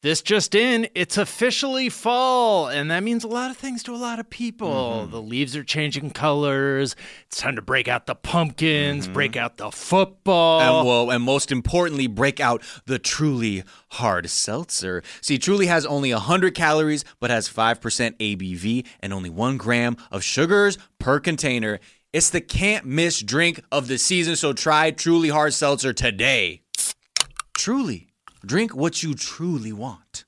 This just in, it's officially fall, and that means a lot of things to a lot of people. The leaves are changing colors. It's time to break out the pumpkins, break out the football. And most importantly, break out the Truly hard seltzer. See, Truly has only 100 calories, but has 5% ABV and only 1 gram of sugars per container. It's the can't-miss drink of the season, so try Truly hard seltzer today. Truly. Drink what you truly want.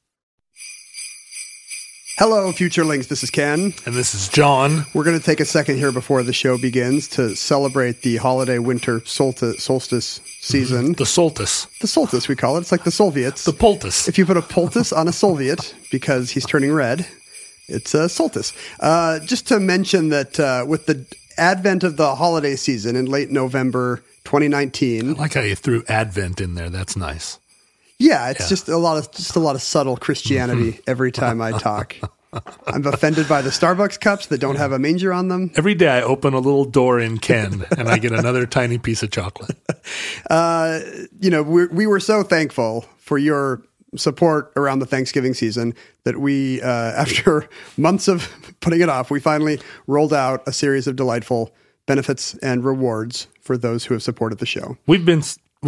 Hello, Futurelings. This is Ken. And this is John. We're going to take a second here before the show begins to celebrate the holiday winter solstice season. The solstice. The solstice, we call it. It's like the Soviets. The poultice. If you put a poultice on a Soviet because he's turning red, it's a solstice. Just to mention that with the advent of the holiday season in late November 2019. I like how you threw Advent in there. That's nice. Yeah, it's just a lot of subtle Christianity every time I talk. I'm offended by the Starbucks cups that don't have a manger on them. Every day I open a little door in Ken and I get another tiny piece of chocolate. We were so thankful for your support around the Thanksgiving season that we, after months of putting it off, we finally rolled out a series of delightful benefits and rewards for those who have supported the show. We've been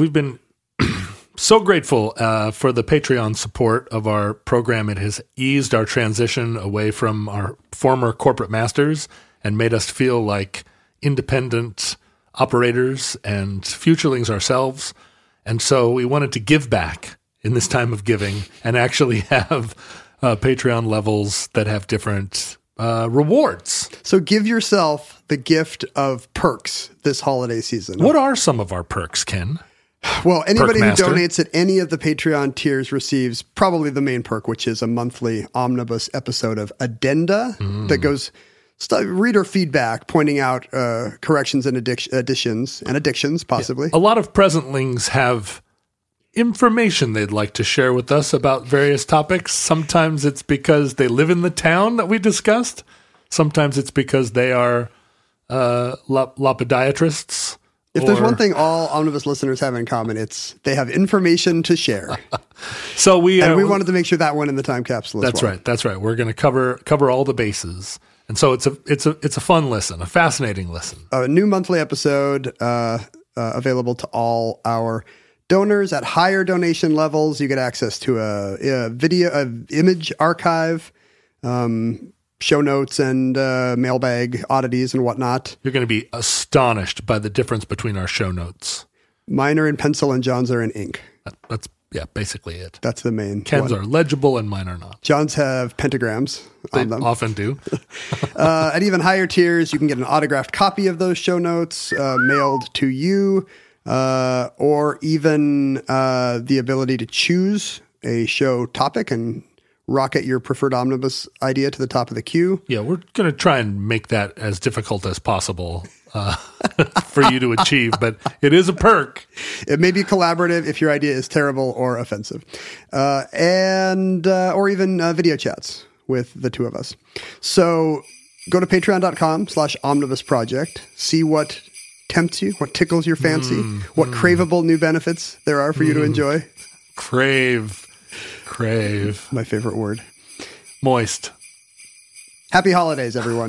so grateful for the Patreon support of our program. It has eased our transition away from our former corporate masters and made us feel like independent operators and futurelings ourselves. And so we wanted to give back in this time of giving and actually have Patreon levels that have different rewards. So give yourself the gift of perks this holiday season. What are some of our perks, Ken? Well, anybody who Perkmaster. donates at any of the Patreon tiers receives probably the main perk, which is a monthly omnibus episode of Addenda that goes reader feedback, pointing out corrections and addictions, possibly. A lot of presentlings have information they'd like to share with us about various topics. Sometimes it's because they live in the town that we discussed. Sometimes it's because they are lopodiatrists. If there's one thing all Omnibus listeners have in common, it's they have information to share. So we wanted to make sure that went in the time capsule. That's right. That's right. We're going to cover all the bases, and so it's a fun listen, a fascinating listen. A new monthly episode available to all our donors at higher donation levels. You get access to a image archive. Show notes and mailbag oddities and whatnot. You're going to be astonished by the difference between our show notes. Mine are in pencil and John's are in ink. That's basically it. That's the main Ken's one. are legible and mine are not. John's have pentagrams on them. Often do. At even higher tiers, you can get an autographed copy of those show notes mailed to you, or even the ability to choose a show topic and rocket your preferred omnibus idea to the top of the queue. Yeah, we're going to try and make that as difficult as possible for you to achieve, but it is a perk. It may be collaborative if your idea is terrible or offensive, or even video chats with the two of us. So go to patreon.com/omnibusproject. See what tempts you, what tickles your fancy, what craveable new benefits there are for you to enjoy. Crave. My favorite word. Moist. Happy holidays, everyone.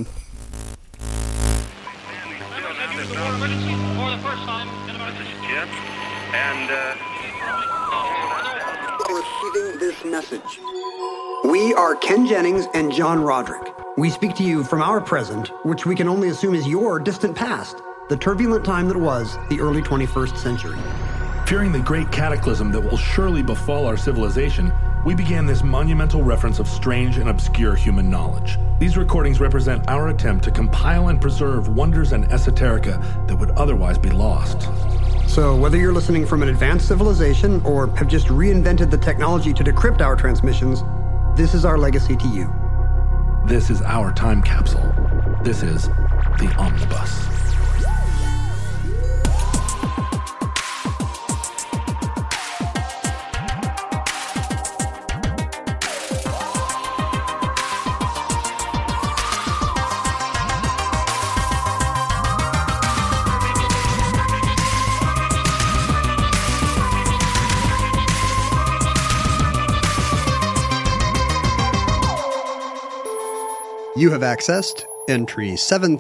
Receiving this message. We are Ken Jennings and John Roderick. We speak to you from our present, which we can only assume is your distant past, the turbulent time that was the early 21st century. Fearing the great cataclysm that will surely befall our civilization, we began this monumental reference of strange and obscure human knowledge. These recordings represent our attempt to compile and preserve wonders and esoterica that would otherwise be lost. So whether you're listening from an advanced civilization or have just reinvented the technology to decrypt our transmissions, this is our legacy to you. This is our time capsule. This is the Omnibus. You have accessed entry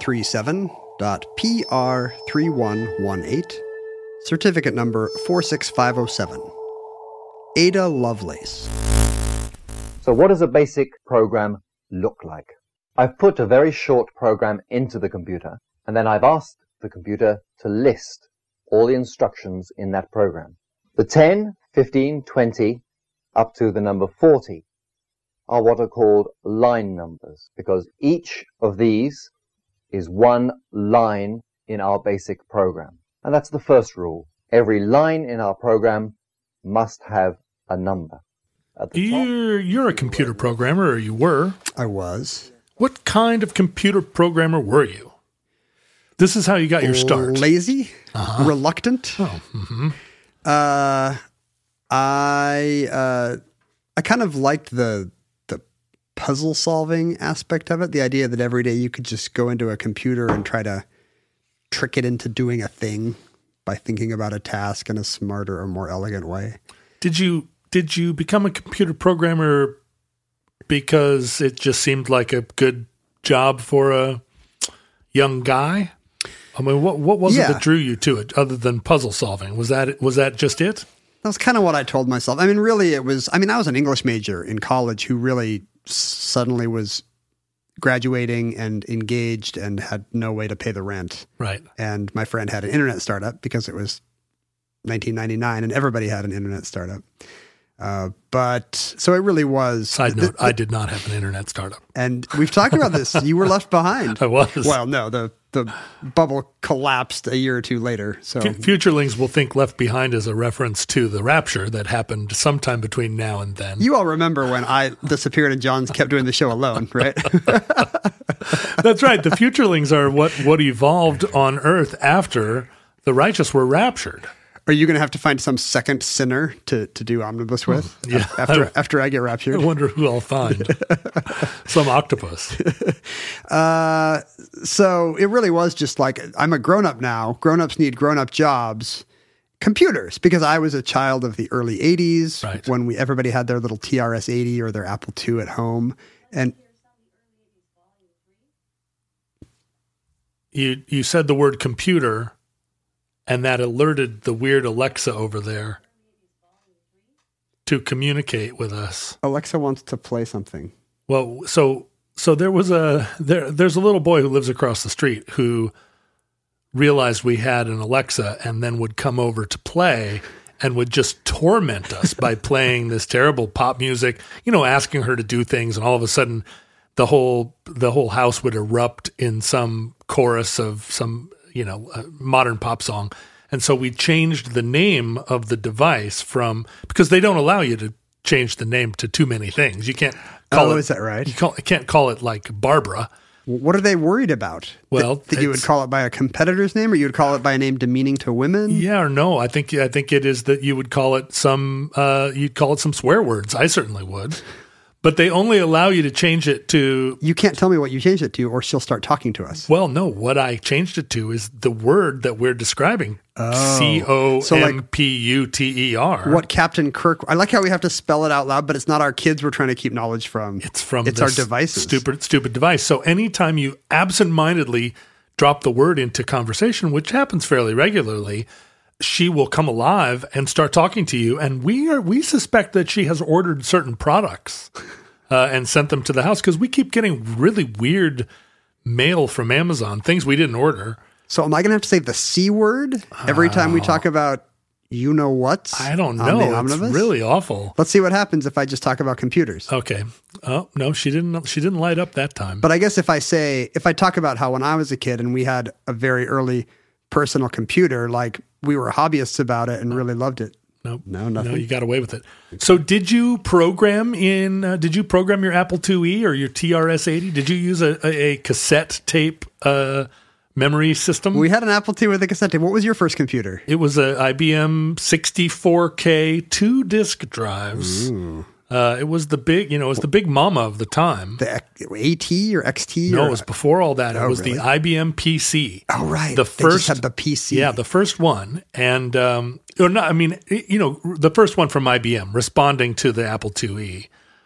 737.PR3118, certificate number 46507. Ada Lovelace. So what does a basic program look like? I've put a very short program into the computer, and then I've asked the computer to list all the instructions in that program. The 10, 15, 20, up to the number 40 are what are called line numbers, because each of these is one line in our basic program. And that's the first rule. Every line in our program must have a number. At the top, You're a computer programmer, or you were. I was. What kind of computer programmer were you? This is how you got your start. Lazy? Reluctant? Oh, mm-hmm. I kind of liked the puzzle solving aspect of it. The idea that every day you could just go into a computer and try to trick it into doing a thing by thinking about a task in a smarter or more elegant way. Did you become a computer programmer because it just seemed like a good job for a young guy? I mean, what was it that drew you to it other than puzzle solving? Was that just it? That was kind of what I told myself. I mean, really I was an English major in college who really suddenly was graduating and engaged and had no way to pay the rent. Right. And my friend had an internet startup because it was 1999 and everybody had an internet startup. But so it really was. Side note, I did not have an internet startup. And we've talked about this. You were left behind. I was. Well, no, the bubble collapsed a year or two later. So Futurelings will think Left Behind is a reference to the rapture that happened sometime between now and then. You all remember when I disappeared and John kept doing the show alone, right? That's right. The Futurelings are what evolved on Earth after the righteous were raptured. Are you going to have to find some second sinner to do Omnibus with? Yeah. After I get raptured? I wonder who I'll find. Some octopus. So it really was just like, I'm a grown-up now. Grown-ups need grown-up jobs. Computers, because I was a child of the early 80s, right, when everybody had their little TRS-80 or their Apple II at home. And you said the word computer, and that alerted the weird Alexa over there to communicate with us. Alexa wants to play something. Well, so there was there's a little boy who lives across the street who realized we had an Alexa and then would come over to play and would just torment us by playing this terrible pop music, asking her to do things, and all of a sudden the whole house would erupt in some chorus of some modern pop song. And so we changed the name of the device because they don't allow you to change the name to too many things. You can't call it. Is that right? You can't call it like Barbara. What are they worried about? Well, that you would call it by a competitor's name, or you would call it by a name demeaning to women? Yeah or no? I think it is that you would call it some swear words. I certainly would. But they only allow you to change it to... You can't tell me what you changed it to, or she'll start talking to us. Well, no. What I changed it to is the word that we're describing. COMPUTER. What Captain Kirk... I like how we have to spell it out loud, but it's not our kids we're trying to keep knowledge from. It's our devices. Stupid device. So anytime you absentmindedly drop the word into conversation, which happens fairly regularly, she will come alive and start talking to you. And we suspect that she has ordered certain products and sent them to the house, because we keep getting really weird mail from Amazon, things we didn't order. So am I going to have to say the C word every time we talk about what? I don't know. It's really awful. Let's see what happens if I just talk about computers. Okay. Oh, no, she didn't light up that time. But I guess if I talk about how when I was a kid and we had a very early personal computer, like we were hobbyists about it and really loved it. Nope. No, nothing. No, you got away with it. So did you program your Apple IIe or your TRS-80? Did you use a cassette tape memory system? We had an Apple II with a cassette tape. What was your first computer? It was a IBM 64K 2-disc drives. Ooh. It was the big mama of the time. The AT or XT? No, it was before all that. It was really? the IBM PC. Oh, right. They just had the PC. Yeah, the first one. And, the first one from IBM responding to the Apple IIe.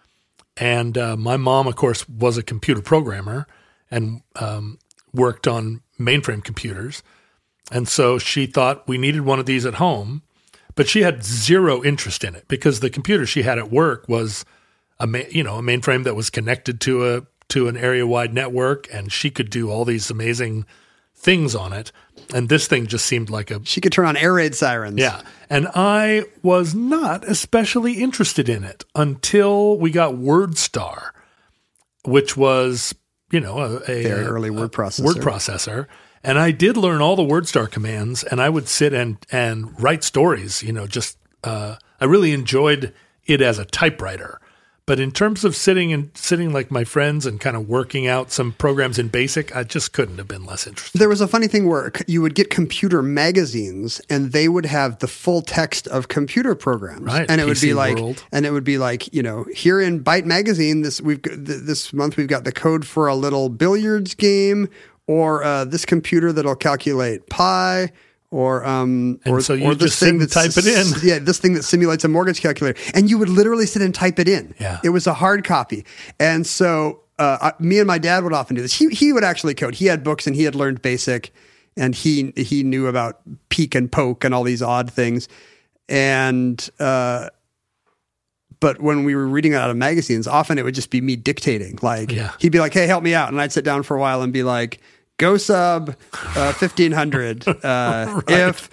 And my mom, of course, was a computer programmer and worked on mainframe computers. And so she thought we needed one of these at home, but she had zero interest in it because the computer she had at work was a mainframe that was connected to an area-wide network, and she could do all these amazing things on it. And this thing just seemed like she could turn on air raid sirens. Yeah. And I was not especially interested in it until we got WordStar, which was, a very early word processor. And I did learn all the WordStar commands, and I would sit and write stories, I really enjoyed it as a typewriter. But in terms of sitting like my friends and kind of working out some programs in BASIC, I just couldn't have been less interested. There was a funny thing where you would get computer magazines, and they would have the full text of computer programs, right? And it would be like, here in Byte Magazine, this month we've got the code for a little billiards game, or this computer that'll calculate pi. Or so you just sit and type it in. Yeah, this thing that simulates a mortgage calculator. And you would literally sit and type it in. Yeah. It was a hard copy. And so me and my dad would often do this. He would actually code. He had books and he had learned BASIC, and he knew about peek and poke and all these odd things. And but when we were reading it out of magazines, often it would just be me dictating. He'd be like, "Hey, help me out," and I'd sit down for a while and be like, "Go sub 1500 right. If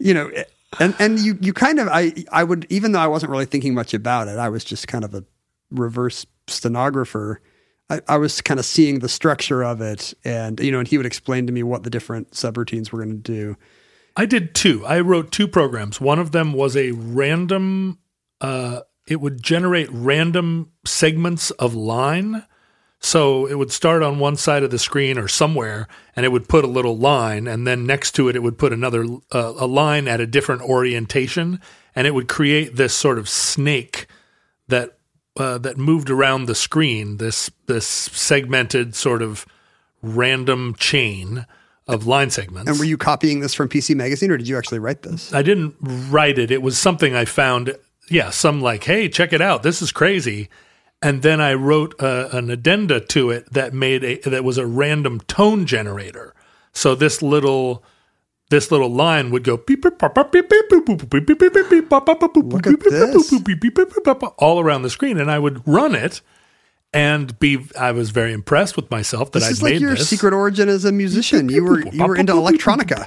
and you kind of I would, even though I wasn't really thinking much about it, I was just kind of a reverse stenographer. I was kind of seeing the structure of it, and and he would explain to me what the different subroutines were going to do. I did two. I wrote two programs. One of them was a random. It would generate random segments of line. So it would start on one side of the screen or somewhere, and it would put a little line, and then next to it, it would put another a line at a different orientation, and it would create this sort of snake that moved around the screen. This segmented sort of random chain of line segments. And were you copying this from PC Magazine, or did you actually write this? I didn't write it. It was something I found. Yeah, some like, hey, check it out. This is crazy. And then I wrote an addenda to it that was a random tone generator. So this little line would go beep beep pop beep beep boop boop beep beep beep beep pop pop boop Look at this. all around the screen, and I would run it and I was very impressed with myself that I'd made this. This is like your secret origin as a musician. You were into electronica.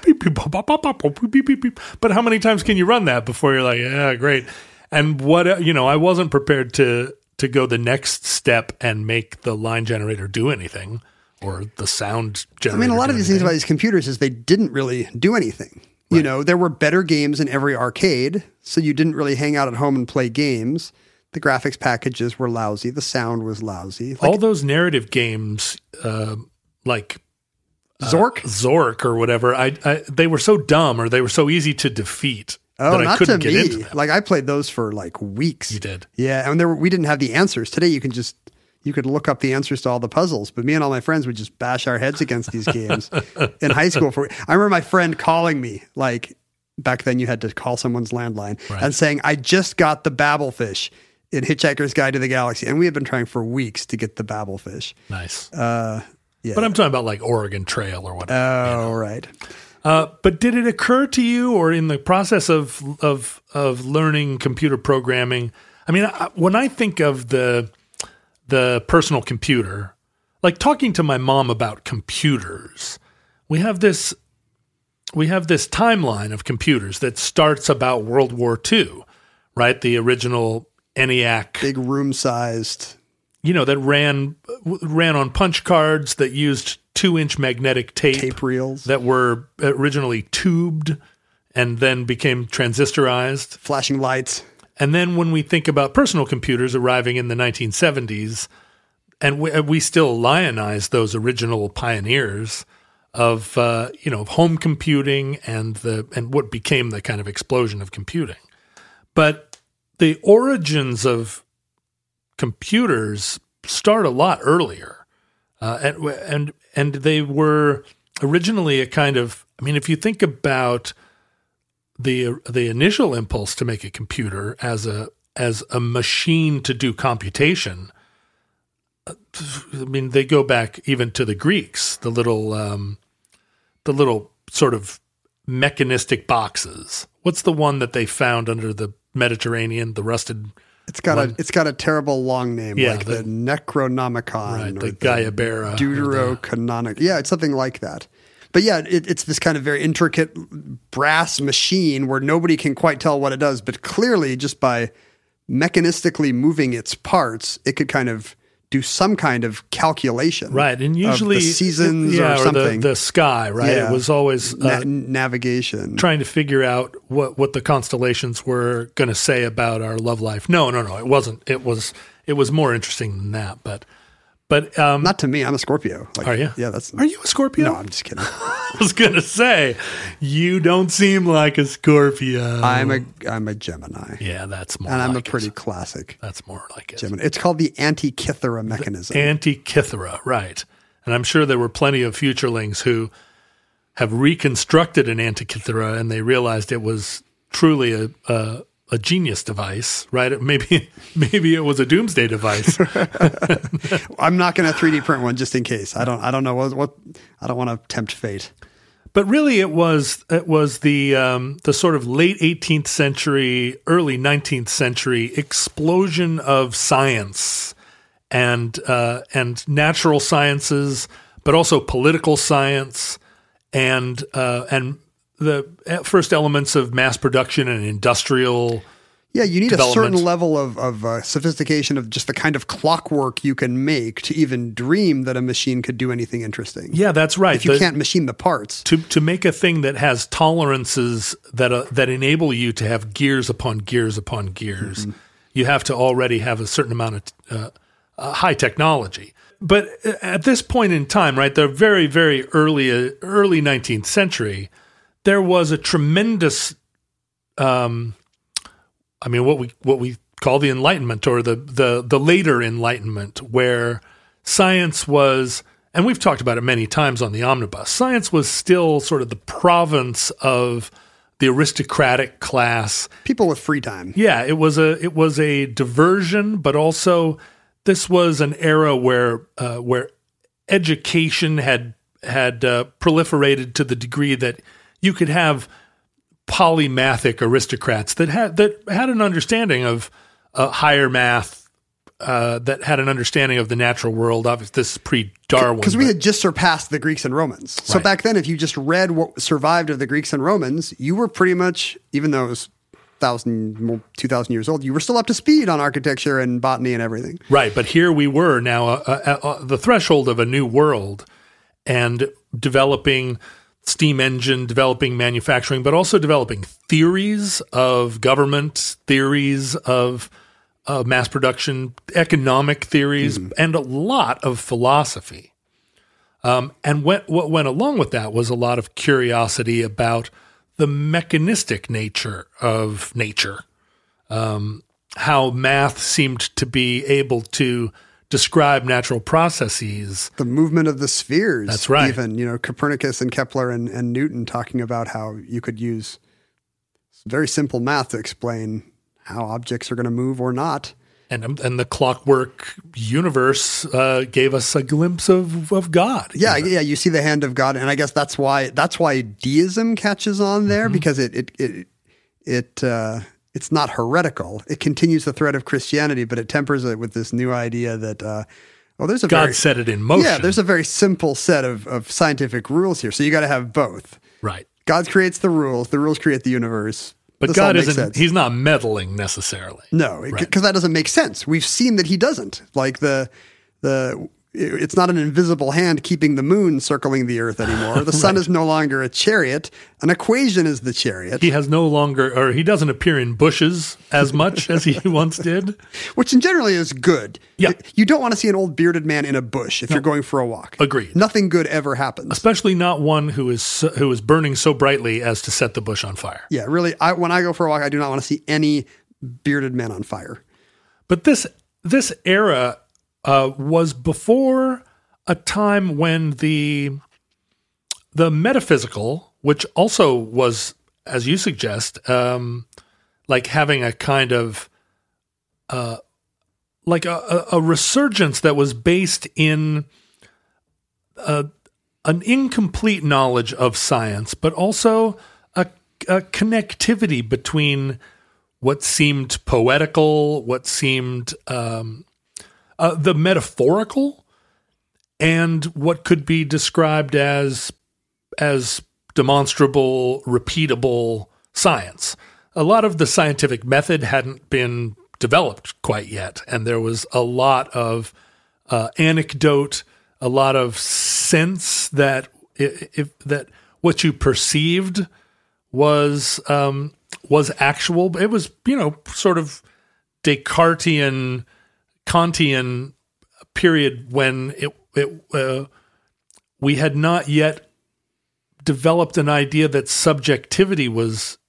But how many times can you run that before you're like, yeah, great? And I wasn't prepared to go the next step and make the line generator do anything, or the sound generator. A lot of these things about these computers is they didn't really do anything. Right. There were better games in every arcade, so you didn't really hang out at home and play games. The graphics packages were lousy. The sound was lousy. All those narrative games, like Zork or whatever, they were so dumb, or they were so easy to defeat. Oh, not to me. Like, I played those for like weeks. You did? Yeah, and we didn't have the answers. Today you could look up the answers to all the puzzles, but me and all my friends would just bash our heads against these games in high school. I remember my friend calling me, like, back then you had to call someone's landline, right, and saying, "I just got the Babelfish in Hitchhiker's Guide to the Galaxy." And we had been trying for weeks to get the Babelfish. Nice. Yeah. But I'm talking about like Oregon Trail or whatever. Oh, right. But did it occur to you, or in the process of learning computer programming? When I think of the personal computer, like talking to my mom about computers, we have this timeline of computers that starts about World War II, right? The original ENIAC, big room-sized, that ran on punch cards that used 2-inch magnetic tape reels that were originally tubed and then became transistorized. Flashing lights. And then when we think about personal computers arriving in the 1970s, and we still lionize those original pioneers of home computing and what became the kind of explosion of computing. But the origins of computers start a lot earlier. And they were originally a kind of, if you think about the initial impulse to make a computer as a machine to do computation, I mean, they go back even to the Greeks, the little sort of mechanistic boxes. What's the one that they found under the Mediterranean, the rusted? It's got a terrible long name, yeah, like the Necronomicon, right? or The Gaiabera, Deuterocanonic. Yeah, it's something like that. But yeah, it's this kind of very intricate brass machine where nobody can quite tell what it does, but clearly just by mechanistically moving its parts, it could kind of do some kind of calculation. Right, and usually of the seasons or something. The sky, right? Yeah. It was always navigation. Trying to figure out what the constellations were going to say about our love life. No, it wasn't. It was more interesting than that, but not to me. I'm a Scorpio. Are you? Yeah, Are you a Scorpio? No, I'm just kidding. I was gonna say, you don't seem like a Scorpio. I'm a Gemini. Yeah, that's more. And I'm like a pretty classic. That's more like it. Gemini. It's called the Antikythera mechanism. Antikythera, right? And I'm sure there were plenty of futurelings who have reconstructed an Antikythera, and they realized it was truly a genius device, right? Maybe it was a doomsday device. I'm not going to 3D print one just in case. I don't know what I don't want to tempt fate. But really, it was the sort of late 18th century, early 19th century explosion of science and natural sciences, but also political science and the first elements of mass production and industrial. Yeah, you need a certain level of sophistication of just the kind of clockwork you can make to even dream that a machine could do anything interesting. Yeah, that's right. If you can't machine the parts. To make a thing that has tolerances that enable you to have gears upon gears upon gears, you have to already have a certain amount of high technology. But at this point in time, right, the very, very early 19th century, there was a tremendous, what we call the Enlightenment, or the later Enlightenment, where science was, and we've talked about it many times on the Omnibus, science was still sort of the province of the aristocratic class, people with free time. Yeah, it was a diversion, but also this was an era where education had proliferated to the degree that you could have polymathic aristocrats that had an understanding of higher math, that had an understanding of the natural world. Obviously, this is pre-Darwin. Because we had just surpassed the Greeks and Romans. So right. Back then, if you just read what survived of the Greeks and Romans, you were pretty much, even though it was 2,000 years old, you were still up to speed on architecture and botany and everything. Right, but here we were now at the threshold of a new world and developing steam engine, developing manufacturing, but also developing theories of government, theories of mass production, economic theories, and a lot of philosophy. And what went along with that was a lot of curiosity about the mechanistic nature of nature, how math seemed to be able to describe natural processes. The movement of the spheres. That's right. Even, Copernicus and Kepler and Newton talking about how you could use very simple math to explain how objects are going to move or not. And the clockwork universe gave us a glimpse of God. Yeah, you see the hand of God, and I guess that's why deism catches on there, because it's not heretical. It continues the thread of Christianity, but it tempers it with this new idea that there's a God set it in motion. Yeah, there's a very simple set of scientific rules here, so you got to have both. Right. God creates the rules create the universe. But God isn't, he's not meddling necessarily. No, because that doesn't make sense. We've seen that he doesn't. Like it's not an invisible hand keeping the moon circling the earth anymore. The sun is no longer a chariot. An equation is the chariot. He doesn't appear in bushes as much as he once did. Which generally is good. Yeah. You don't want to see an old bearded man in a bush if you're going for a walk. Agreed. Nothing good ever happens. Especially not one who is burning so brightly as to set the bush on fire. Yeah, really. When I go for a walk, I do not want to see any bearded men on fire. But this era was before a time when the metaphysical, which also was, as you suggest, like having a kind of like a resurgence that was based in an incomplete knowledge of science, but also a connectivity between what seemed poetical, what seemed the metaphorical, and what could be described as demonstrable, repeatable science. A lot of the scientific method hadn't been developed quite yet, and there was a lot of anecdote, a lot of sense that that what you perceived was actual. It was, sort of Descartesian, Kantian period when we had not yet developed an idea that subjectivity was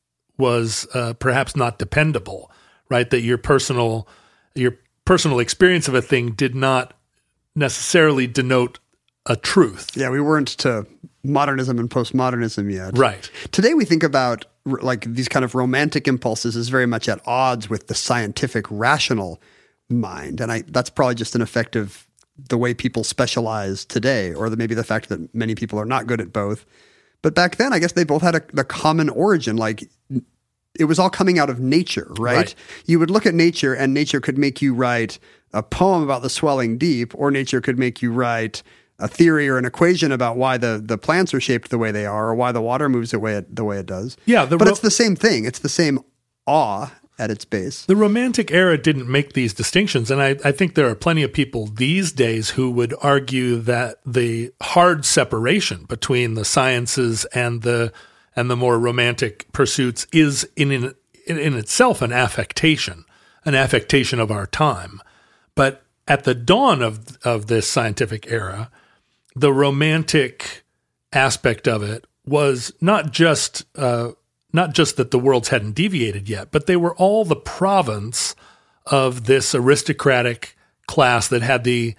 perhaps not dependable, right? That your personal experience of a thing did not necessarily denote a truth. Yeah, we weren't to modernism and postmodernism yet. Right. Today we think about like these kind of romantic impulses as very much at odds with the scientific rational mind. And that's probably just an effect of the way people specialize today, or maybe the fact that many people are not good at both. But back then, I guess they both had a common origin. Like it was all coming out of nature, right? You would look at nature, and nature could make you write a poem about the swelling deep, or nature could make you write a theory or an equation about why the plants are shaped the way they are, or why the water moves the way it does. Yeah, but it's the same thing. It's the same awe at its base. The Romantic era didn't make these distinctions, and I think there are plenty of people these days who would argue that the hard separation between the sciences and the more romantic pursuits is in itself an affectation of our time. But at the dawn of this scientific era, the romantic aspect of it was not just that the worlds hadn't deviated yet, but they were all the province of this aristocratic class that had the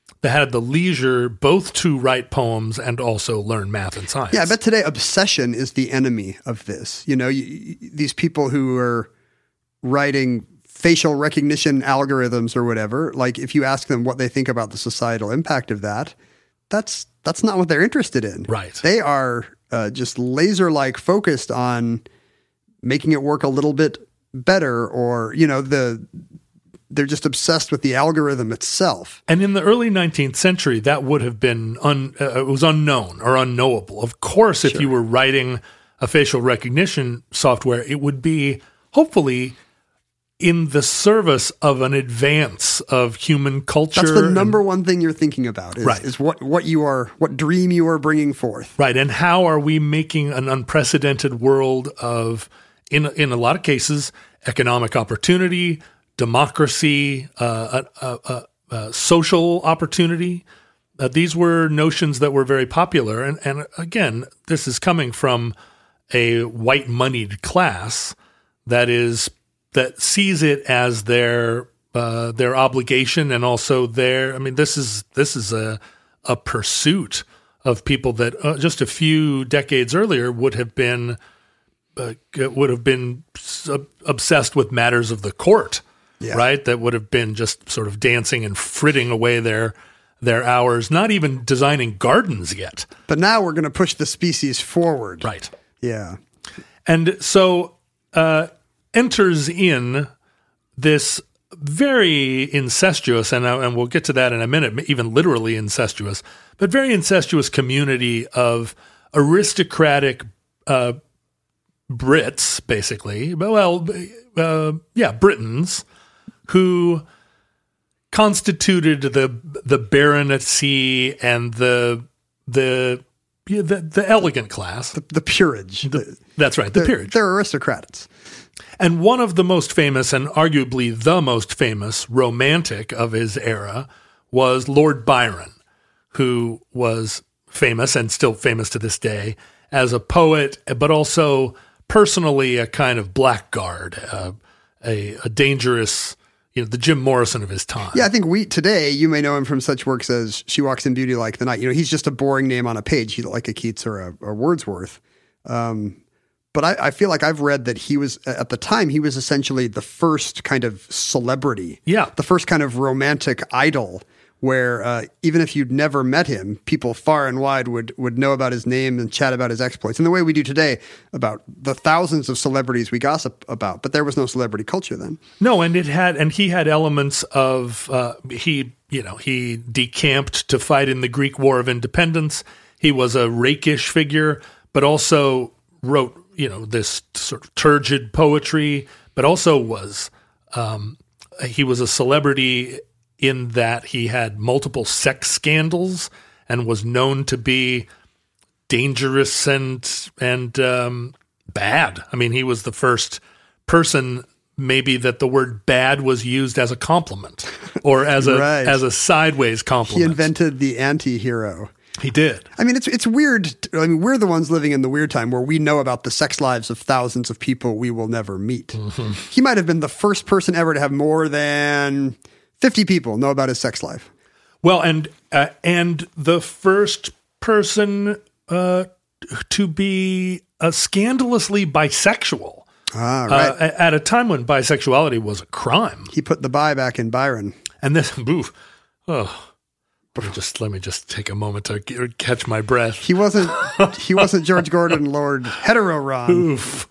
leisure both to write poems and also learn math and science. Yeah, I bet today obsession is the enemy of this. These people who are writing facial recognition algorithms or whatever, like if you ask them what they think about the societal impact of that, that's not what they're interested in. Right. They are just laser-like focused on making it work a little bit better, or they're just obsessed with the algorithm itself. And in the early 19th century, that would have been it was unknown or unknowable. Of course, if you were writing a facial recognition software, it would be hopefully in the service of an advance of human culture. That's the number one thing you're thinking about is what dream you are bringing forth. Right. And how are we making an unprecedented world of, in a lot of cases, economic opportunity, democracy, social opportunity. These were notions that were very popular. And again, this is coming from a white moneyed class that sees it as their obligation, and also this is a pursuit of people that just a few decades earlier would have been obsessed with matters of the court, right? That would have been just sort of dancing and fritting away their hours, not even designing gardens yet. But now we're going to push the species forward. Right. Yeah. And so enters in this very incestuous, and we'll get to that in a minute, even literally incestuous, but very incestuous community of aristocratic Brits, basically. Britons, who constituted the baronetcy and the elegant class, the peerage. That's right, the peerage. They're aristocrats. And one of the most famous, and arguably the most famous romantic of his era, was Lord Byron, who was famous and still famous to this day as a poet, but also personally a kind of blackguard, a dangerous, the Jim Morrison of his time. Yeah, I think today, you may know him from such works as She Walks in Beauty Like the Night. He's just a boring name on a page, like a Keats or a Wordsworth. But I feel like I've read that he was, at the time, he was essentially the first kind of celebrity. Yeah. The first kind of romantic idol where even if you'd never met him, people far and wide would know about his name and chat about his exploits in the way we do today about the thousands of celebrities we gossip about. But there was no celebrity culture then. No, and he had elements of he decamped to fight in the Greek War of Independence. He was a rakish figure, but also wrote this sort of turgid poetry, but also was he was a celebrity in that he had multiple sex scandals and was known to be dangerous and bad. I mean, he was the first person maybe that the word bad was used as a compliment or as a Right. as a sideways compliment. He invented the anti-hero. He did. I mean, it's weird. I mean, we're the ones living in the weird time where we know about the sex lives of thousands of people we will never meet. Mm-hmm. He might have been the first person ever to have more than 50 people know about his sex life. Well, and the first person to be scandalously bisexual Right. at a time when bisexuality was a crime. He put the bi back in Byron. And this, let me just take a moment to catch my breath. He wasn't George Gordon, Lord Hetero Ron. Oof.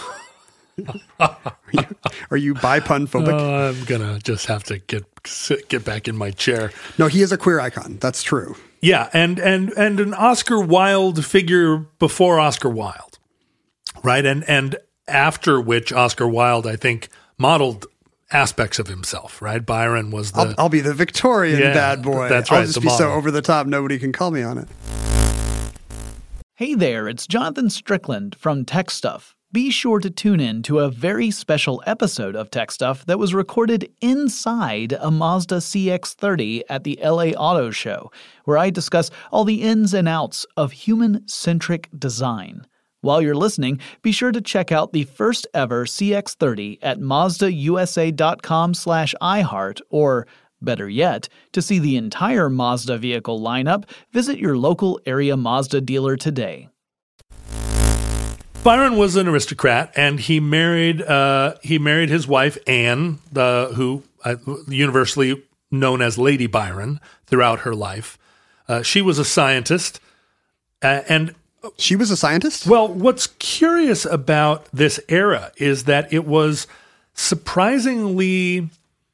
Are you bi-pun phobic? I'm gonna just have to get back in my chair. No, he is a queer icon. That's true. Yeah, and an Oscar Wilde figure before Oscar Wilde, right? And after which Oscar Wilde, I think, modeled aspects of himself, right? Byron was the I'll be the Victorian bad boy. That's I'll right, just the be so model. over the top, nobody can call me on it. Hey there, it's Jonathan Strickland from Tech Stuff. Be sure to tune in to a very special episode of Tech Stuff that was recorded inside a Mazda CX-30 at the LA Auto Show, where I discuss all the ins and outs of human-centric design. While you're listening, be sure to check out the first ever CX-30 at mazdausa.com/iHeart, or better yet, to see the entire Mazda vehicle lineup, visit your local area Mazda dealer today. Byron was an aristocrat, and he married his wife Anne, who universally known as Lady Byron throughout her life. She was a scientist, and She was a scientist? well, what's curious about this era is that it was surprisingly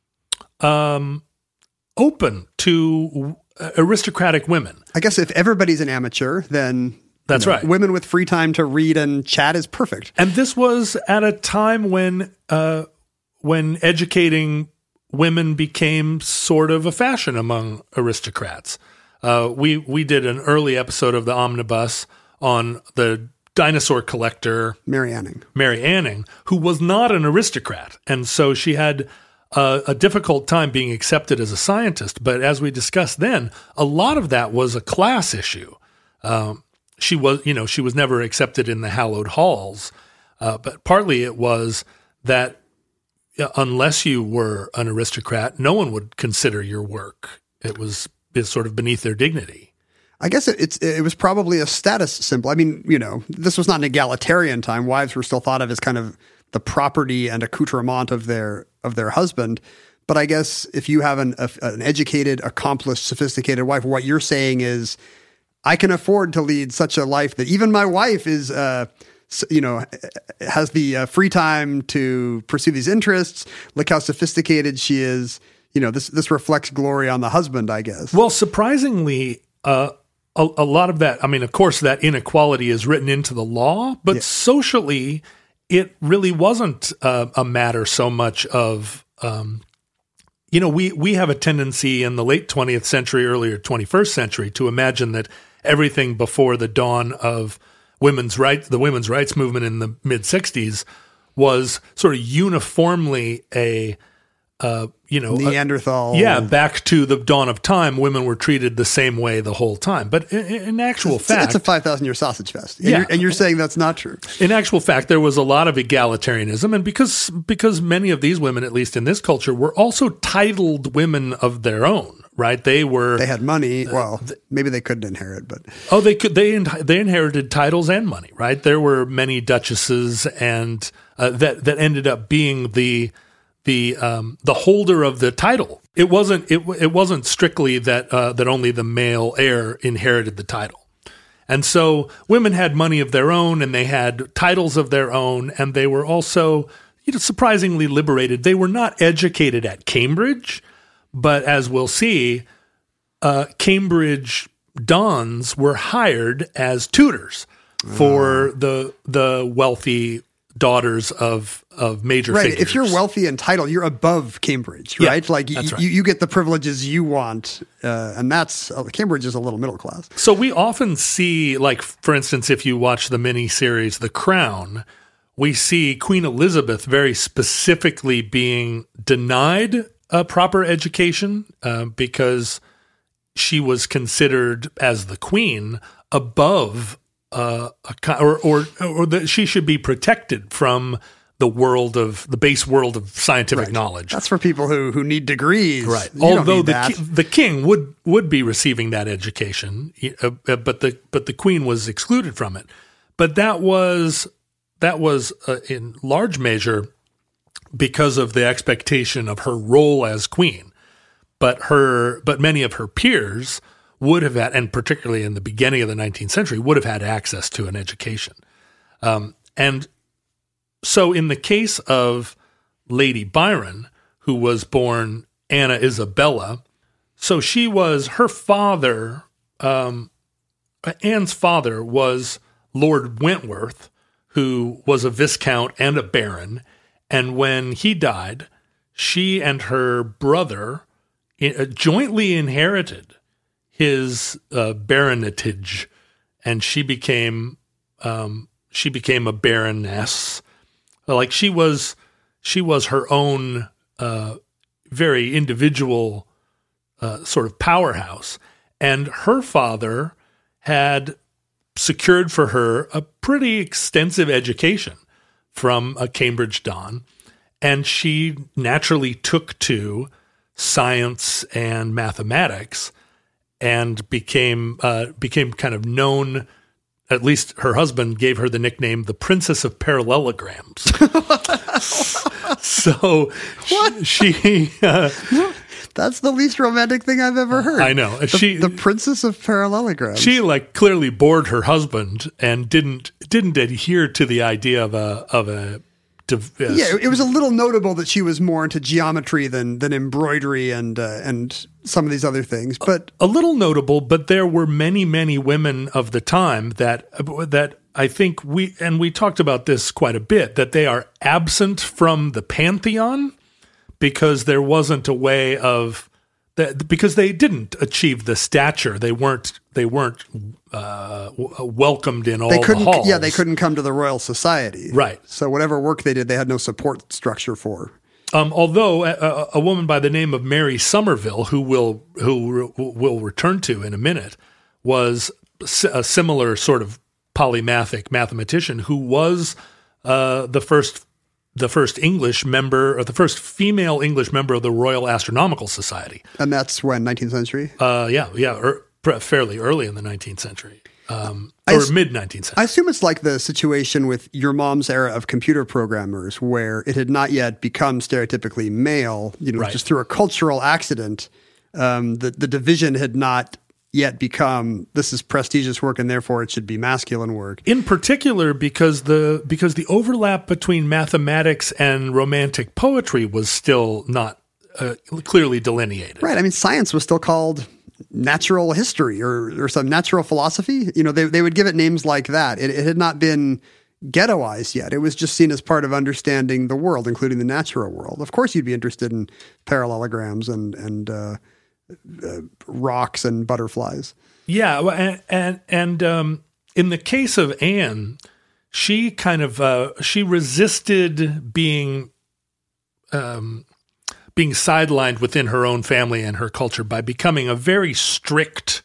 open to aristocratic women. I guess if everybody's an amateur, then That's right. Women with free time to read and chat is perfect. And this was at a time when educating women became sort of a fashion among aristocrats. We did an early episode of the Omnibus on the dinosaur collector Mary Anning. Mary Anning, who was not an aristocrat, and so she had a difficult time being accepted as a scientist. But as we discussed then, a lot of that was a class issue. She was never accepted in the hallowed halls, but partly it was that unless you were an aristocrat, no one would consider your work. It's sort of beneath their dignity. I guess it was probably a status symbol. I mean, this was not an egalitarian time. Wives were still thought of as kind of the property and accoutrement of their husband. But I guess if you have an educated, accomplished, sophisticated wife, what you're saying is, I can afford to lead such a life that even my wife is, has the free time to pursue these interests. Look how sophisticated she is. This reflects glory on the husband, I guess. Well, surprisingly, a lot of that, I mean, of course, that inequality is written into the law, but socially, it really wasn't a matter so much of, we have a tendency in the late 20th century, earlier 21st century to imagine that everything before the dawn of the women's rights movement in the mid-60s was sort of uniformly Neanderthal. Back to the dawn of time, women were treated the same way the whole time. But in actual fact, it's a 5,000-year sausage fest. Yeah. And you're saying that's not true. In actual fact, there was a lot of egalitarianism, and because many of these women, at least in this culture, were also titled women of their own, right? They had money. Well, maybe they couldn't inherit, but they could. They inherited titles and money, right? There were many duchesses, and that ended up being the holder of the title. It wasn't strictly that only the male heir inherited the title. And so women had money of their own, and they had titles of their own, and they were also, surprisingly liberated. They were not educated at Cambridge, but as we'll see, Cambridge dons were hired as tutors for the wealthy daughters of major figures. If you're wealthy and titled, you're above Cambridge, right? That's right. You get the privileges you want, and that's Cambridge is a little middle class. So we often see, like, for instance, if you watch the miniseries The Crown, we see Queen Elizabeth very specifically being denied a proper education because she was considered as the queen above or that she should be protected from the base world of scientific knowledge. That's for people who need degrees. Right. Although the king would be receiving that education, but the queen was excluded from it. But that was in large measure because of the expectation of her role as queen. But many of her peers would have had, and particularly in the beginning of the 19th century, would have had access to an education. And so in the case of Lady Byron, who was born Anna Isabella, so her father, Anne's father was Lord Wentworth, who was a viscount and a baron. And when he died, she and her brother jointly inherited his baronetage, and she became a baroness. Like she was her own very individual sort of powerhouse, and her father had secured for her a pretty extensive education from a Cambridge don, and she naturally took to science and mathematics and became kind of known. At least her husband gave her the nickname the Princess of Parallelograms. So she that's the least romantic thing I've ever heard. I know. The Princess of Parallelograms. She clearly bored her husband and didn't adhere to the idea of a it was a little notable that she was more into geometry than embroidery and some of these other things. But a little notable, but there were many, many women of the time that I think we talked about this quite a bit, that they are absent from the pantheon because there wasn't a way of that, because they didn't achieve the stature. They weren't welcomed in all the halls. Yeah, they couldn't come to the Royal Society. Right. So whatever work they did, they had no support structure for. Although a woman by the name of Mary Somerville, who we'll return to in a minute, was a similar sort of polymathic mathematician who was the first English member, or the first female English member of the Royal Astronomical Society. And that's when, 19th century? Fairly early in the 19th century, or mid-19th century. I assume it's like the situation with your mom's era of computer programmers, where it had not yet become stereotypically male, right. Just through a cultural accident. The division had not yet become, this is prestigious work and therefore it should be masculine work. In particular, because the overlap between mathematics and romantic poetry was still not clearly delineated. Right. I mean, science was still called natural history or some natural philosophy. They would give it names like that. It had not been ghettoized yet. It was just seen as part of understanding the world, including the natural world. Of course, you'd be interested in parallelograms and rocks and butterflies. Yeah, and in the case of Anne, she kind of she resisted being sidelined within her own family and her culture by becoming a very strict,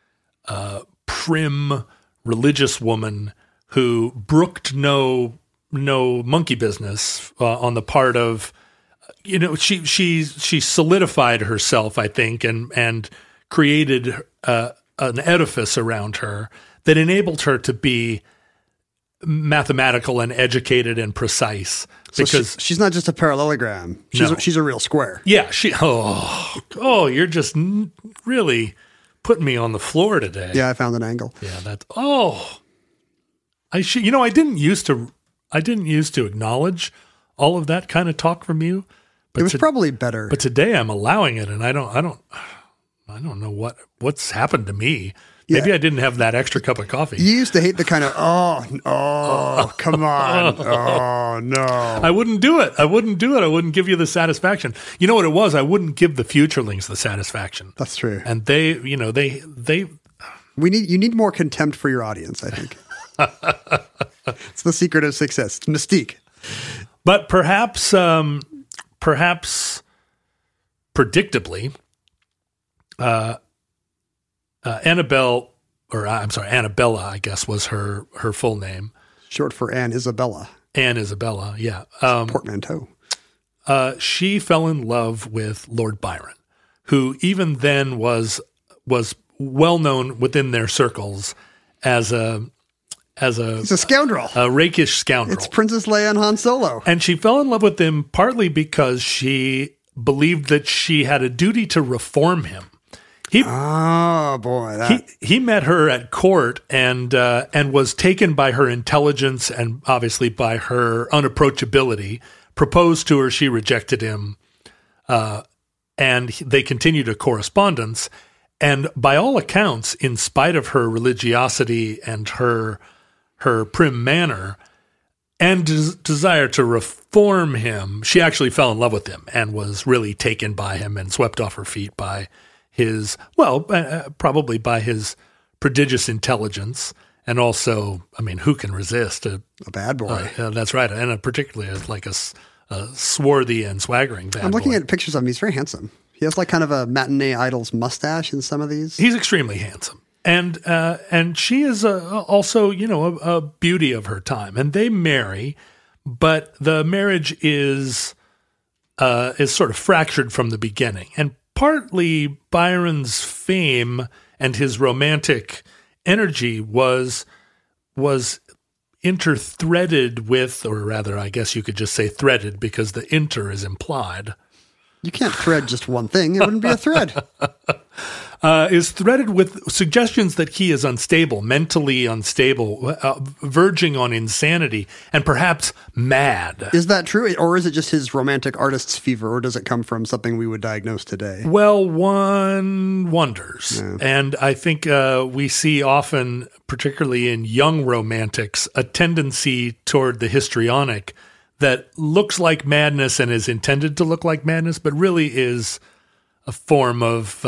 prim, religious woman who brooked no monkey business on the part of she solidified herself, I think, and created an edifice around her that enabled her to be mathematical and educated and precise. Because she's not just a parallelogram. She's a real square. Yeah. You're just really putting me on the floor today. Yeah, I found an angle. Yeah, I didn't used to acknowledge all of that kind of talk from you. But it was probably better. But today I'm allowing it, and I don't know what's happened to me. Maybe I didn't have that extra cup of coffee. You used to hate the kind of, come on. Oh, no. I wouldn't do it. I wouldn't give you the satisfaction. You know what it was? I wouldn't give the futurelings the satisfaction. That's true. And they. You need more contempt for your audience, I think. It's the secret of success. It's mystique. But perhaps predictably, Annabella, I guess, was her full name. Short for Anne Isabella. Anne Isabella, yeah. Portmanteau. She fell in love with Lord Byron, who even then was well known within their circles as he's a scoundrel, a rakish scoundrel. It's Princess Leia and Han Solo. And she fell in love with him partly because she believed that she had a duty to reform him. He met her at court and was taken by her intelligence and obviously by her unapproachability. Proposed to her, she rejected him, and they continued a correspondence. And by all accounts, in spite of her religiosity and her prim manner and desire to reform him, she actually fell in love with him and was really taken by him and swept off her feet by his, probably by his prodigious intelligence. And also, I mean, who can resist a bad boy? That's right. And particularly like a swarthy and swaggering bad boy. I'm looking at pictures of him. He's very handsome. He has like kind of a matinee idol's mustache in some of these. He's extremely handsome. And she is also, a beauty of her time. And they marry, but the marriage is sort of fractured from the beginning. And partly Byron's fame and his romantic energy was interthreaded with, or rather, I guess you could just say threaded because the inter is implied. You can't thread just one thing. It wouldn't be a thread. Is threaded with suggestions that he is unstable, mentally unstable, verging on insanity, and perhaps mad. Is that true? Or is it just his romantic artist's fever, or does it come from something we would diagnose today? Well, one wonders. Yeah. And I think we see often, particularly in young romantics, a tendency toward the histrionic that looks like madness and is intended to look like madness, but really is a form of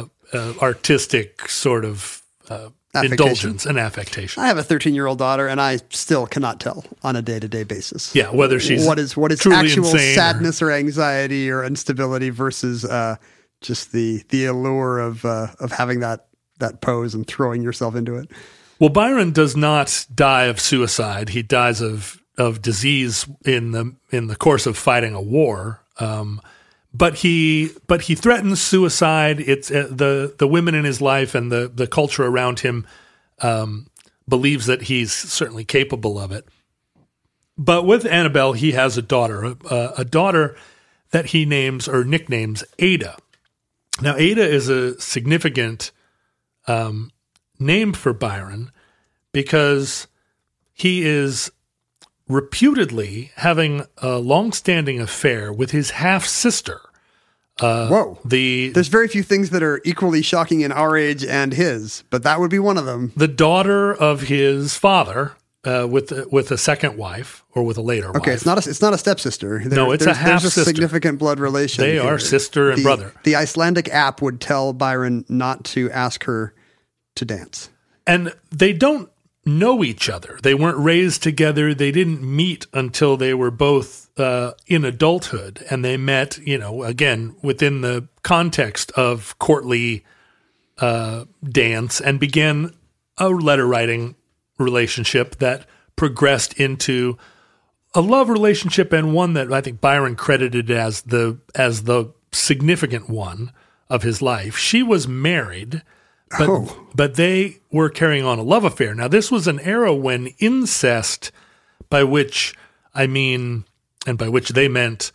artistic sort of indulgence and affectation. I have a 13-year-old daughter, and I still cannot tell on a day-to-day basis. Yeah, whether she's what is actual sadness or anxiety or instability versus just the allure of having that pose and throwing yourself into it. Well, Byron does not die of suicide. He dies of disease in the course of fighting a war. But he threatens suicide. It's the women in his life and the culture around him believes that he's certainly capable of it. But with Annabelle, he has a daughter that he names or nicknames Ada. Now, Ada is a significant name for Byron because he is reputedly having a long-standing affair with his half-sister. Whoa. There's very few things that are equally shocking in our age and his, but that would be one of them. The daughter of his father with a second wife or with a later wife. Okay, it's not a stepsister. No, it's a half-sister. There's a significant blood relation. They are sister and brother. The Icelandic app would tell Byron not to ask her to dance. And they don't know each other. They weren't raised together. They didn't meet until they were both in adulthood, and they met, again, within the context of courtly dance, and began a letter-writing relationship that progressed into a love relationship, and one that I think Byron credited as the significant one of his life. She was married, but they were carrying on a love affair. Now, this was an era when incest, by which I mean marriage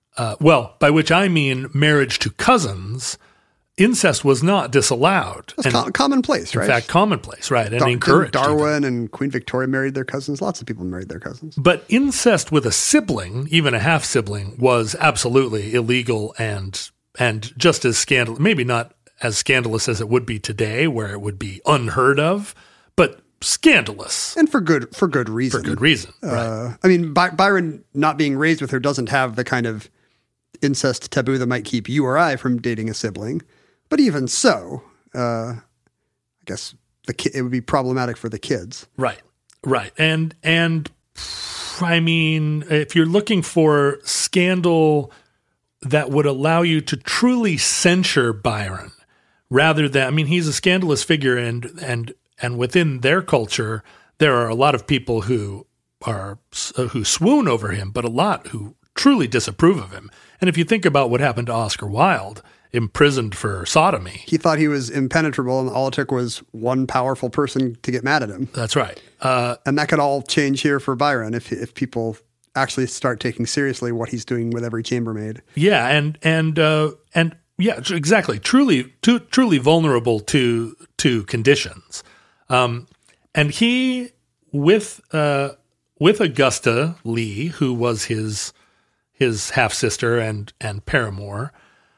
to cousins, incest was not disallowed. It's commonplace, right? In fact, commonplace, right, and encouraged. Darwin and Queen Victoria married their cousins. Lots of people married their cousins. But incest with a sibling, even a half-sibling, was absolutely illegal and just as scandalous, maybe not as scandalous as it would be today, where it would be unheard of, but scandalous. And for good reason. For good reason, right. I mean, Byron not being raised with her doesn't have the kind of incest taboo that might keep you or I from dating a sibling. But even so, I guess it would be problematic for the kids. Right. And I mean, if you're looking for scandal that would allow you to truly censure Byron, rather than, I mean, he's a scandalous figure, and within their culture, there are a lot of people who swoon over him, but a lot who truly disapprove of him. And if you think about what happened to Oscar Wilde, imprisoned for sodomy. He thought he was impenetrable, and all it took was one powerful person to get mad at him. That's right. And that could all change here for Byron if people actually start taking seriously what he's doing with every chambermaid. Yeah, and yeah, exactly. Truly vulnerable to conditions. And he with Augusta Lee, who was his half sister and paramour,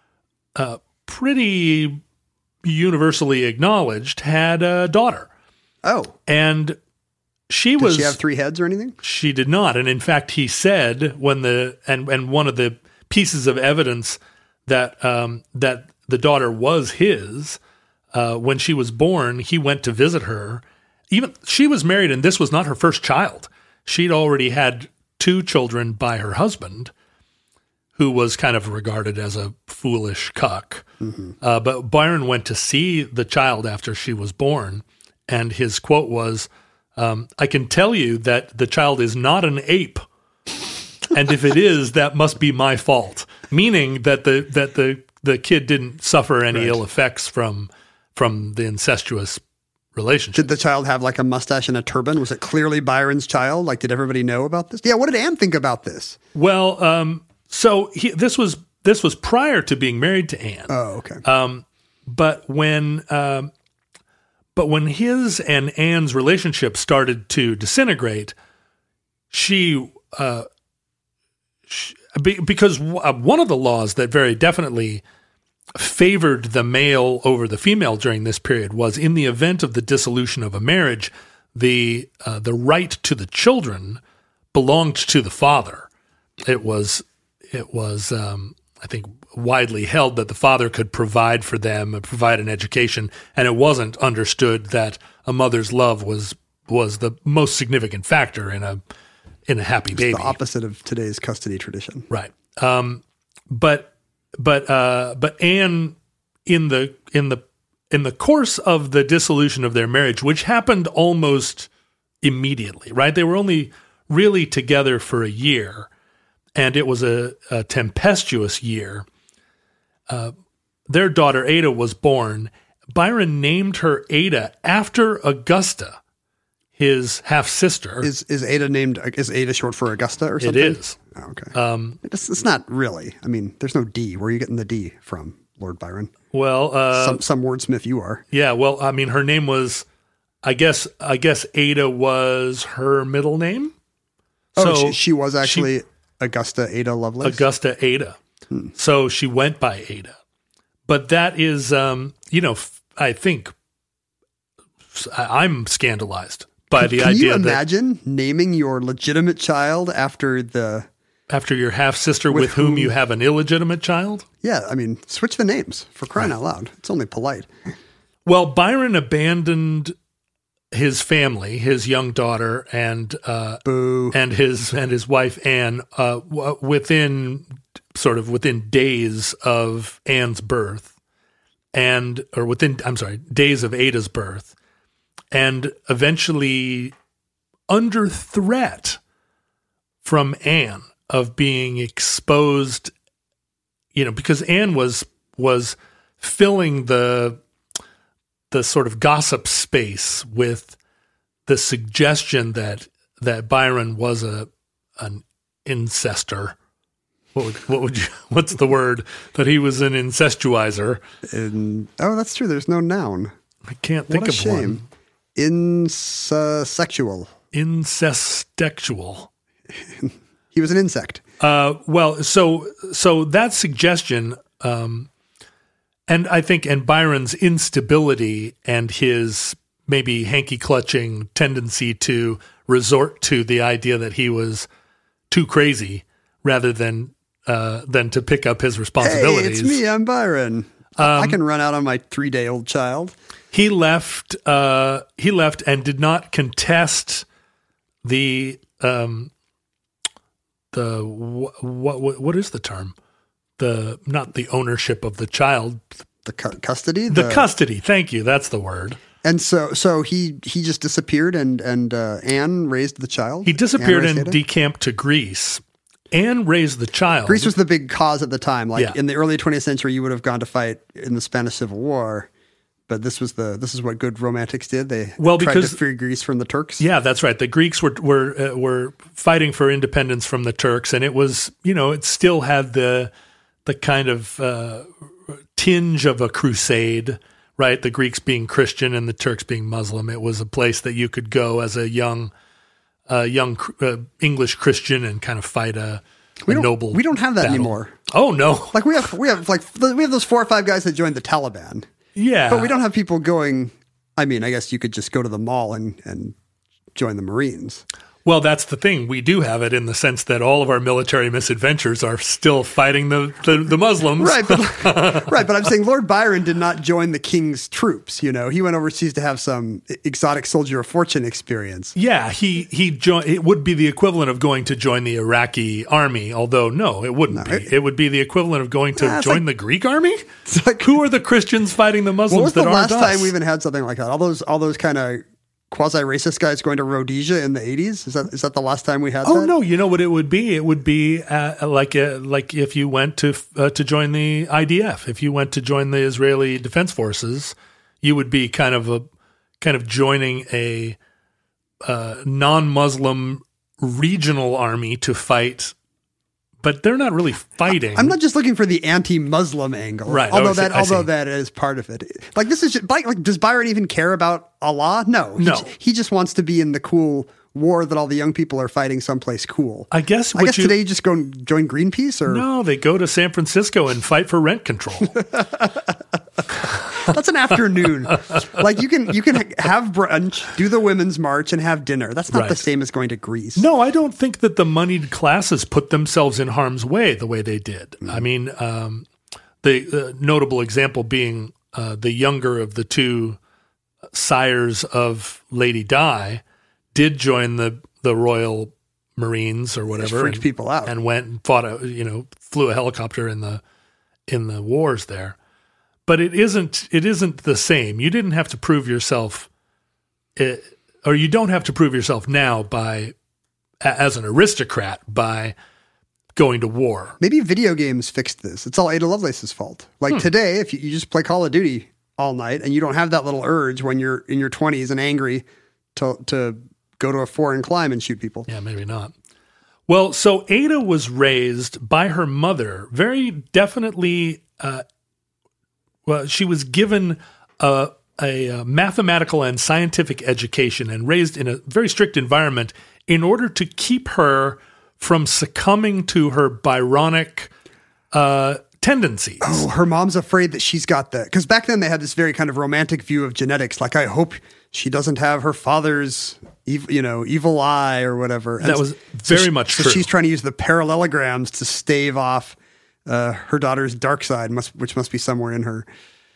pretty universally acknowledged, had a daughter. Oh. And did she have 3 heads or anything? She did not. And in fact, he said one of the pieces of evidence that the daughter was his, when she was born, he went to visit her. Even she was married, and this was not her first child. She'd already had 2 children by her husband, who was kind of regarded as a foolish cuck. Mm-hmm. But Byron went to see the child after she was born, and his quote was, "I can tell you that the child is not an ape, and if it is, that must be my fault." Meaning that the kid didn't suffer any ill effects from the incestuous relationship. Did the child have like a mustache and a turban? Was it clearly Byron's child? Like, did everybody know about this? Yeah. What did Anne think about this? Well, so this was prior to being married to Anne. Oh, okay. But when his and Anne's relationship started to disintegrate, because one of the laws that very definitely favored the male over the female during this period was, in the event of the dissolution of a marriage, the right to the children belonged to the father. It was I think widely held that the father could provide for them and provide an education, and it wasn't understood that a mother's love was the most significant factor in a happy baby. It's the opposite of today's custody tradition, right? But Anne, in the course of the dissolution of their marriage, which happened almost immediately, right? They were only really together for a year, and it was a tempestuous year. Their daughter Ada was born. Byron named her Ada after Augusta, his half sister. Is Ada short for Augusta or something? It is. Oh, okay. It's not really. I mean, there's no D. Where are you getting the D from, Lord Byron? Well, some wordsmith you are. Yeah. Well, I mean, her name was, I guess Ada was her middle name. Oh, so she was actually Augusta Ada Lovelace. Augusta Ada. So she went by Ada. But that is, I think I'm scandalized by the idea that... Can you imagine naming your legitimate child after your half-sister with whom you have an illegitimate child? Yeah, I mean, switch the names, for crying out loud. It's only polite. Well, Byron abandoned his family, his young daughter, and his wife Anne, within days of Anne's birth, days of Ada's birth, and eventually, under threat from Anne of being exposed, because Anne was filling the sort of gossip space with the suggestion that Byron was an incester. What's the word? That he was an incestuizer. That's true. There's no noun. I can't think of shame. one. Incestexual. Incestexual. He was an insect. So that suggestion, and I think, and Byron's instability and his maybe hanky-clutching tendency to resort to the idea that he was too crazy rather than to pick up his responsibilities. Hey, it's me. I'm Byron. I can run out on my 3-day-old child. He left and did not contest the what is the term? Not the ownership of the child. The custody? The custody. Thank you. That's the word. And so he just disappeared and Anne raised the child? He disappeared and decamped to Greece. Anne raised the child. Greece was the big cause at the time. In the early 20th century, you would have gone to fight in the Spanish Civil War. But this is what good romantics did. They tried to free Greece from the Turks. Yeah, that's right. The Greeks were fighting for independence from the Turks, and it was, it still had the kind of tinge of a crusade, right? The Greeks being Christian and the Turks being Muslim. It was a place that you could go as a young English Christian and kind of fight a noble. We don't have that battle anymore. Oh no! We have those 4 or 5 guys that joined the Taliban. Yeah. But we don't have people going, I guess you could just go to the mall and join the Marines. Well, that's the thing. We do have it in the sense that all of our military misadventures are still fighting the Muslims. Right. But I'm saying Lord Byron did not join the king's troops. He went overseas to have some exotic soldier of fortune experience. Yeah, he joined. It would be the equivalent of going to join the Iraqi army, although no, it wouldn't be. It would be the equivalent of going to join the Greek army? Who are the Christians fighting the Muslims that aren't us? When was the last time we even had something like that? All those kind of quasi-racist guys going to Rhodesia in the 80s? Is that the last time we had that? Oh, no. You know what it would be? It would be like if you went to join the IDF. If you went to join the Israeli Defense Forces, you would be kind of joining a non-Muslim regional army to fight. But they're not really fighting. I'm not just looking for the anti-Muslim angle, right? Although that is part of it. This is just, does Byron even care about Allah? No. He just wants to be in the cool war that all the young people are fighting someplace cool. I guess today you just go and join Greenpeace, or no? They go to San Francisco and fight for rent control. That's an afternoon. You can have brunch, do the women's march, and have dinner. That's not the same as going to Greece. No, I don't think that the moneyed classes put themselves in harm's way the way they did. I mean, the notable example being the younger of the two sires of Lady Di did join the Royal Marines or whatever, freaked people out, and went and fought flew a helicopter in the wars there. But it isn't the same. You didn't have to prove yourself, or you don't have to prove yourself now as an aristocrat by going to war. Maybe video games fixed this. It's all Ada Lovelace's fault. Today, if you just play Call of Duty all night and you don't have that little urge when you're in your 20s and angry to go to a foreign clime and shoot people. Yeah, maybe not. Well, so Ada was raised by her mother very definitely. She was given a mathematical and scientific education and raised in a very strict environment in order to keep her from succumbing to her Byronic tendencies. Oh, her mom's afraid that she's got that. Because back then they had this very kind of romantic view of genetics. I hope she doesn't have her father's evil eye or whatever. And that was very much true. So she's trying to use the parallelograms to stave off her daughter's dark side, which must be somewhere in her.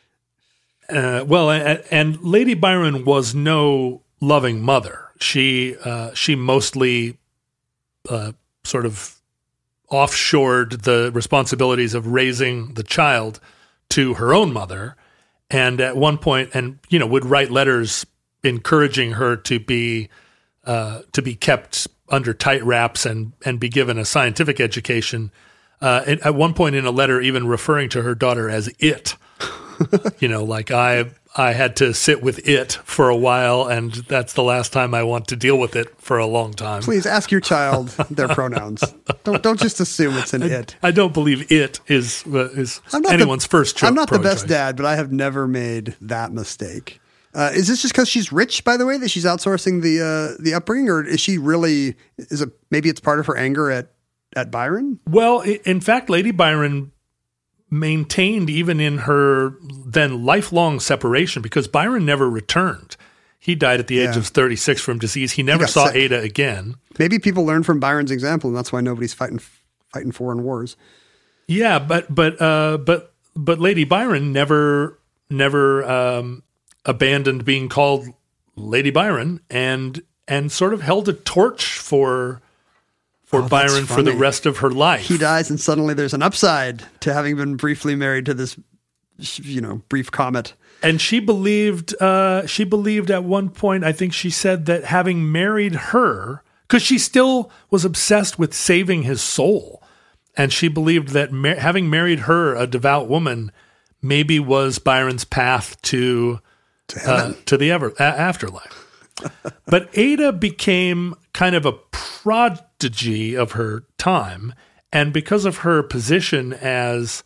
And Lady Byron was no loving mother. She mostly sort of offshored the responsibilities of raising the child to her own mother, and at one point, would write letters encouraging her to be kept under tight wraps and be given a scientific education. At one point in a letter, even referring to her daughter as it. Like I had to sit with it for a while, and that's the last time I want to deal with it for a long time. Please ask your child their pronouns. Don't just assume it's an it. I don't believe it is anyone's first choice. I'm not the best dad, but I have never made that mistake. Is this just because she's rich, by the way, that she's outsourcing the upbringing, or is she really? Maybe it's part of her anger at Byron? Well, in fact, Lady Byron maintained even in her then lifelong separation, because Byron never returned. He died at the age of 36 from disease. He never saw sick. Ada again. Maybe people learn from Byron's example, and that's why nobody's fighting foreign wars. Yeah, but Lady Byron never abandoned being called Lady Byron and sort of held a torch for Byron for the rest of her life. He dies, and suddenly there's an upside to having been briefly married to this, brief comet. And she believed at one point, I think she said that having married her, because she still was obsessed with saving his soul, and she believed that having married her, a devout woman, maybe was Byron's path to the afterlife. But Ada became kind of a prodigy of her time, and because of her position as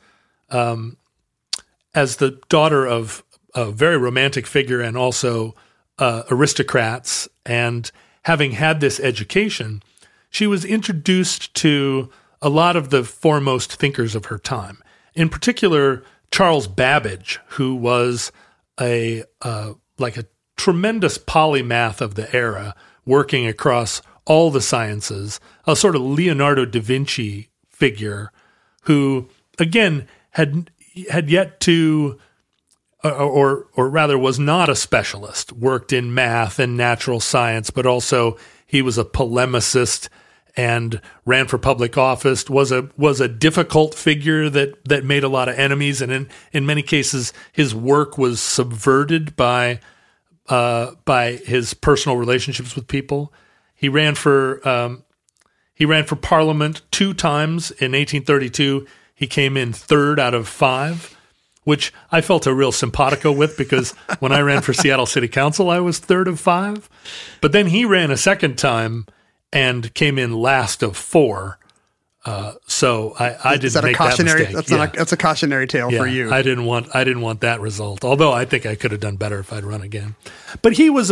the daughter of a very romantic figure and also aristocrats, and having had this education, she was introduced to a lot of the foremost thinkers of her time. In particular, Charles Babbage, who was a tremendous polymath of the era, working across all the sciences, a sort of Leonardo da Vinci figure who, again, had yet to, or rather was not a specialist, worked in math and natural science, but also he was a polemicist and ran for public office, was a difficult figure that made a lot of enemies, and in many cases his work was subverted by his personal relationships with people. He ran for Parliament 2 times. In 1832, he came in 3rd out of 5, which I felt a real simpatico with, because when I ran for Seattle City Council, I was 3rd of 5. But then he ran a 2nd time and came in last of 4. So I didn't make that mistake. That's a cautionary tale for you. I didn't want that result. Although I think I could have done better if I'd run again. But he was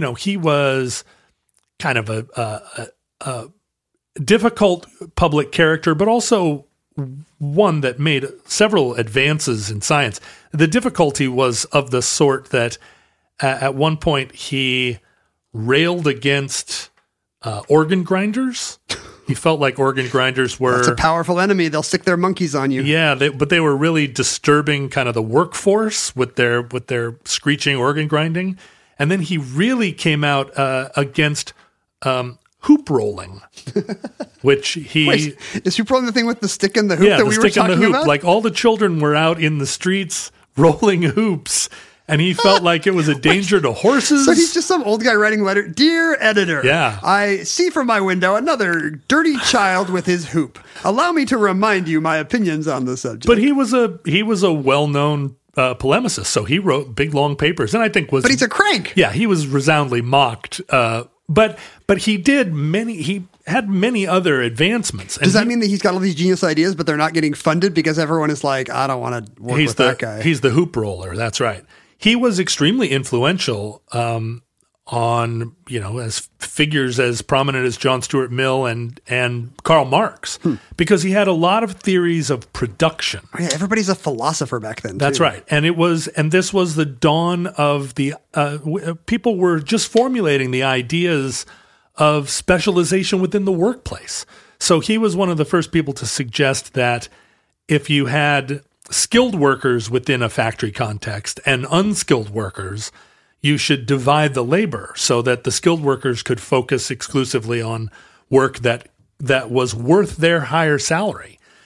kind of a difficult public character, but also one that made several advances in science. The difficulty was of the sort that at one point he railed against organ grinders. He felt like organ grinders were... That's a powerful enemy. They'll stick their monkeys on you. Yeah, but they were really disturbing kind of the workforce with their screeching organ grinding. And then he really came out against hoop rolling, which he... Wait, is hoop rolling the thing with the stick in the hoop that we were talking about? Like all the children were out in the streets rolling hoops, and he felt like it was a danger to horses. So he's just some old guy writing a letter. Dear editor, I see from my window another dirty child with his hoop. Allow me to remind you my opinions on the subject. But he was a well-known polemicist, so he wrote big long papers, and I think was. But he's a crank. Yeah, he was resoundingly mocked. But he had many other advancements. Does that mean that he's got all these genius ideas, but they're not getting funded because everyone is like, I don't want to work with that guy? He's the hoop roller. That's right. He was extremely influential on, as figures as prominent as John Stuart Mill and Karl Marx, because he had a lot of theories of production. Oh, yeah, everybody's a philosopher back then. That's right. And this was the dawn of the people were just formulating the ideas of specialization within the workplace. So he was one of the first people to suggest that if you had skilled workers within a factory context and unskilled workers, you should divide the labor so that the skilled workers could focus exclusively on work that was worth their higher salary.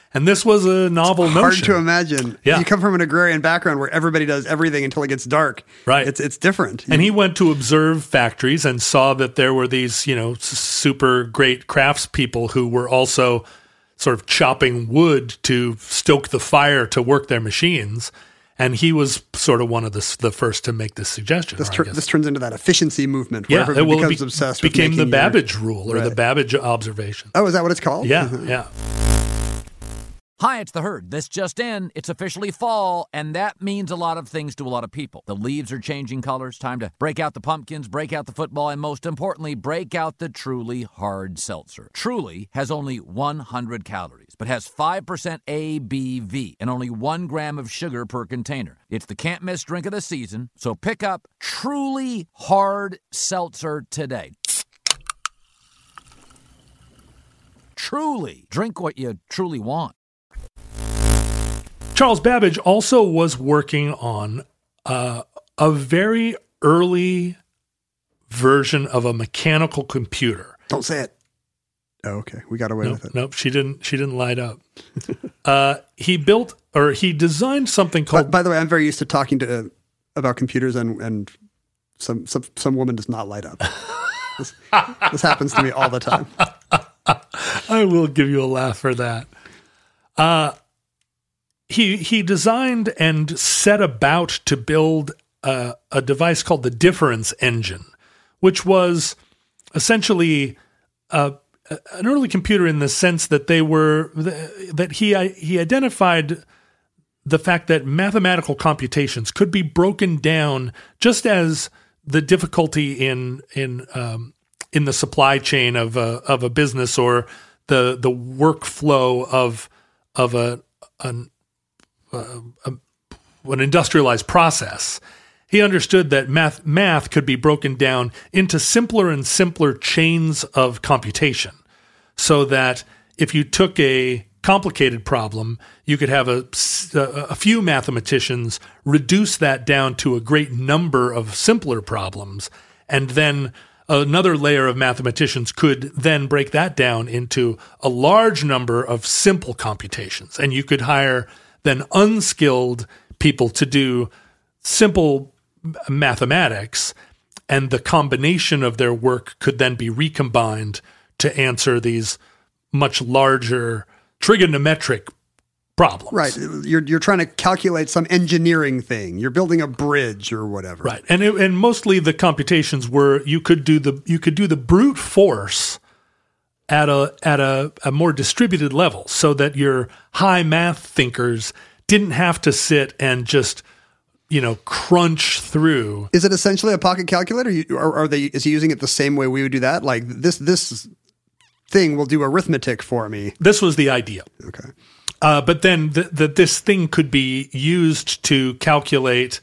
And this was a novel notion. Hard to imagine. Yeah. You come from an agrarian background where everybody does everything until it gets dark. Right. It's different. And he went to observe factories and saw that there were these, super great craftspeople who were also sort of chopping wood to stoke the fire to work their machines. And he was sort of one of the first to make this suggestion. This turns into that efficiency movement where everybody becomes obsessed with became the Babbage rule or the Babbage observation. Oh, is that what it's called? Yeah, yeah. Hi, it's The Herd. This just in. It's officially fall, and that means a lot of things to a lot of people. The leaves are changing colors. Time to break out the pumpkins, break out the football, and most importantly, break out the Truly Hard Seltzer. Truly has only 100 calories, but has 5% ABV and only 1 gram of sugar per container. It's the can't-miss drink of the season, so pick up Truly Hard Seltzer today. Truly. Drink what you truly want. Charles Babbage also was working on a very early version of a mechanical computer. Don't say it. Oh, okay. We got away with it. Nope, she didn't light up. He designed something called... By the way, I'm very used to talking about computers and some woman does not light up. This happens to me all the time. I will give you a laugh for that. He designed and set about to build a device called the difference engine, which was essentially an early computer in the sense that he identified the fact that mathematical computations could be broken down just as the difficulty in the supply chain of a business or the workflow of an industrialized process. He understood that math could be broken down into simpler and simpler chains of computation, so that if you took a complicated problem, you could have a few mathematicians reduce that down to a great number of simpler problems, and then another layer of mathematicians could then break that down into a large number of simple computations, and you could hire then unskilled people to do simple mathematics, and the combination of their work could then be recombined to answer these much larger trigonometric problems. Right. You're trying to calculate some engineering thing. You're building a bridge or whatever. Right. And mostly the computations were you could do the brute force at a more distributed level, so that your high math thinkers didn't have to sit and just crunch through. Is it essentially a pocket calculator, or is he using it the same way we would do that? Like this thing will do arithmetic for me. This was the idea. Okay. But then this thing could be used to calculate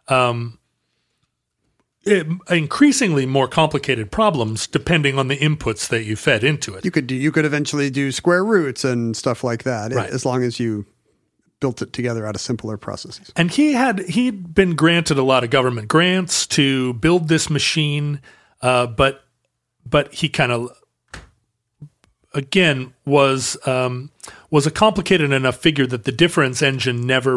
increasingly more complicated problems depending on the inputs that you fed into it. You could eventually do square roots and stuff like that, right, as long as you built it together out of simpler processes. And he'd been granted a lot of government grants to build this machine, but he kind of again was a complicated enough figure that the difference engine never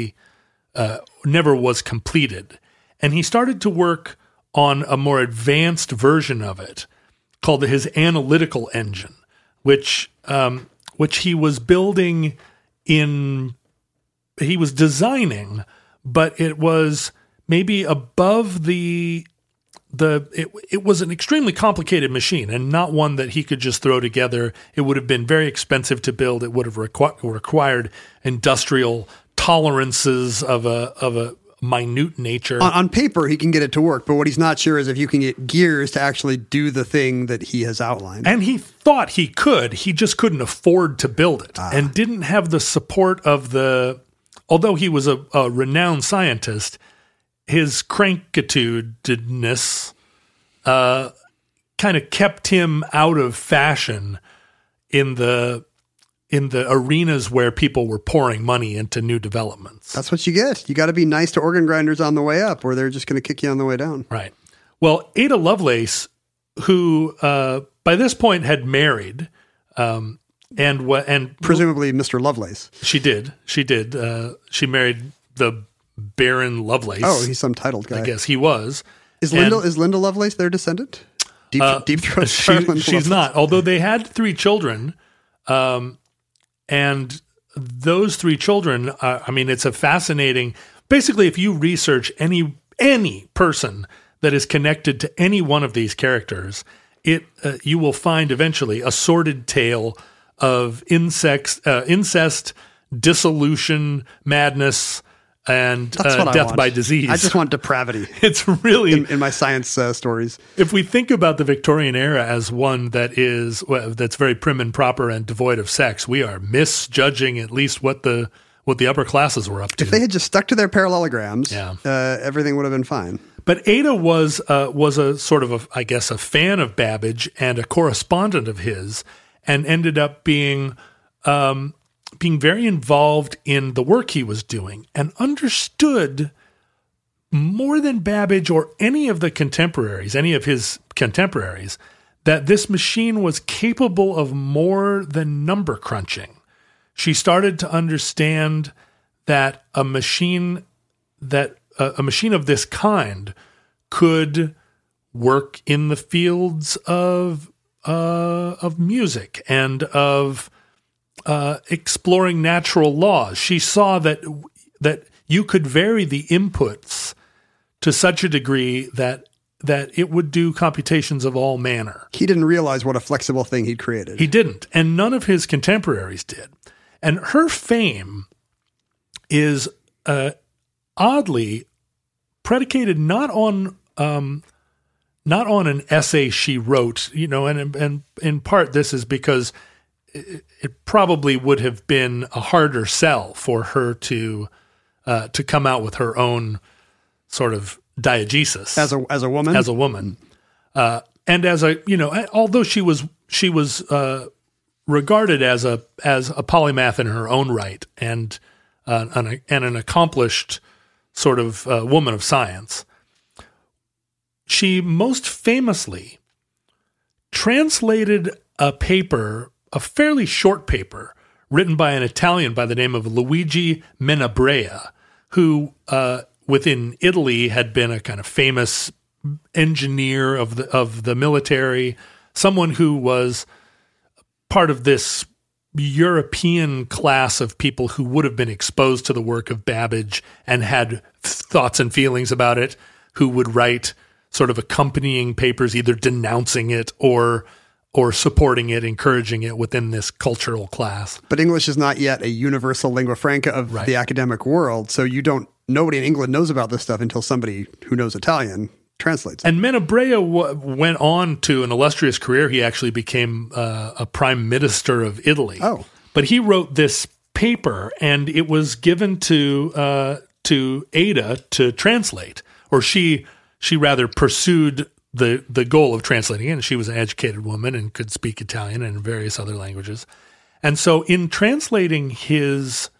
was completed. And he started to work on a more advanced version of it called his analytical engine, which he was building he was designing, but it was maybe above it was an extremely complicated machine and not one that he could just throw together. It would have been very expensive to build. It would have required industrial tolerances of a minute nature. On paper, he can get it to work, but what he's not sure is if you can get gears to actually do the thing that he has outlined. And he thought he could. He just couldn't afford to build it and didn't have the support of although he was a renowned scientist, his crankatudiness kind of kept him out of fashion in the arenas where people were pouring money into new developments. That's what you get. You got to be nice to organ grinders on the way up, or they're just going to kick you on the way down. Right. Well, Ada Lovelace, who by this point had married, And presumably Mr. Lovelace. She did. She married the Baron Lovelace. Oh, he's some titled guy. I guess he was. Is Linda Lovelace their descendant? Deep Throat. She's not. Although they had 3 children, and those 3 children. It's a fascinating. Basically, if you research any person that is connected to any one of these characters, you will find eventually a sordid tale of incest, dissolution, madness, and death by disease. I just want depravity. It's really in my science stories. If we think about the Victorian era as one that's very prim and proper and devoid of sex, we are misjudging at least what the upper classes were up to. If they had just stuck to their parallelograms, everything would have been fine. But Ada was a sort of a fan of Babbage and a correspondent of his, and ended up being very involved in the work he was doing, and understood more than Babbage or any of his contemporaries, that this machine was capable of more than number crunching. She started to understand that a machine of this kind could work in the fields of music and of exploring natural laws. She saw that you could vary the inputs to such a degree that it would do computations of all manner. He didn't realize what a flexible thing he'd created. He didn't, and none of his contemporaries did. And her fame is oddly predicated not on an essay she wrote, and in part this is because it probably would have been a harder sell for her to come out with her own sort of diegesis as a woman, and although she was regarded as a polymath in her own right, and an accomplished sort of woman of science. She most famously translated a fairly short paper, written by an Italian by the name of Luigi Menabrea, who within Italy had been a kind of famous engineer of the military, someone who was part of this European class of people who would have been exposed to the work of Babbage and had thoughts and feelings about it, who would write sort of accompanying papers, either denouncing it or supporting it, encouraging it within this cultural class. But English is not yet a universal lingua franca of the academic world, so nobody in England knows about this stuff until somebody who knows Italian translates. And Menabrea went on to an illustrious career. He actually became a prime minister of Italy. Oh. But he wrote this paper, and it was given to Ada to translate, or she rather pursued the goal of translating it. And she was an educated woman and could speak Italian and various other languages. And so in translating his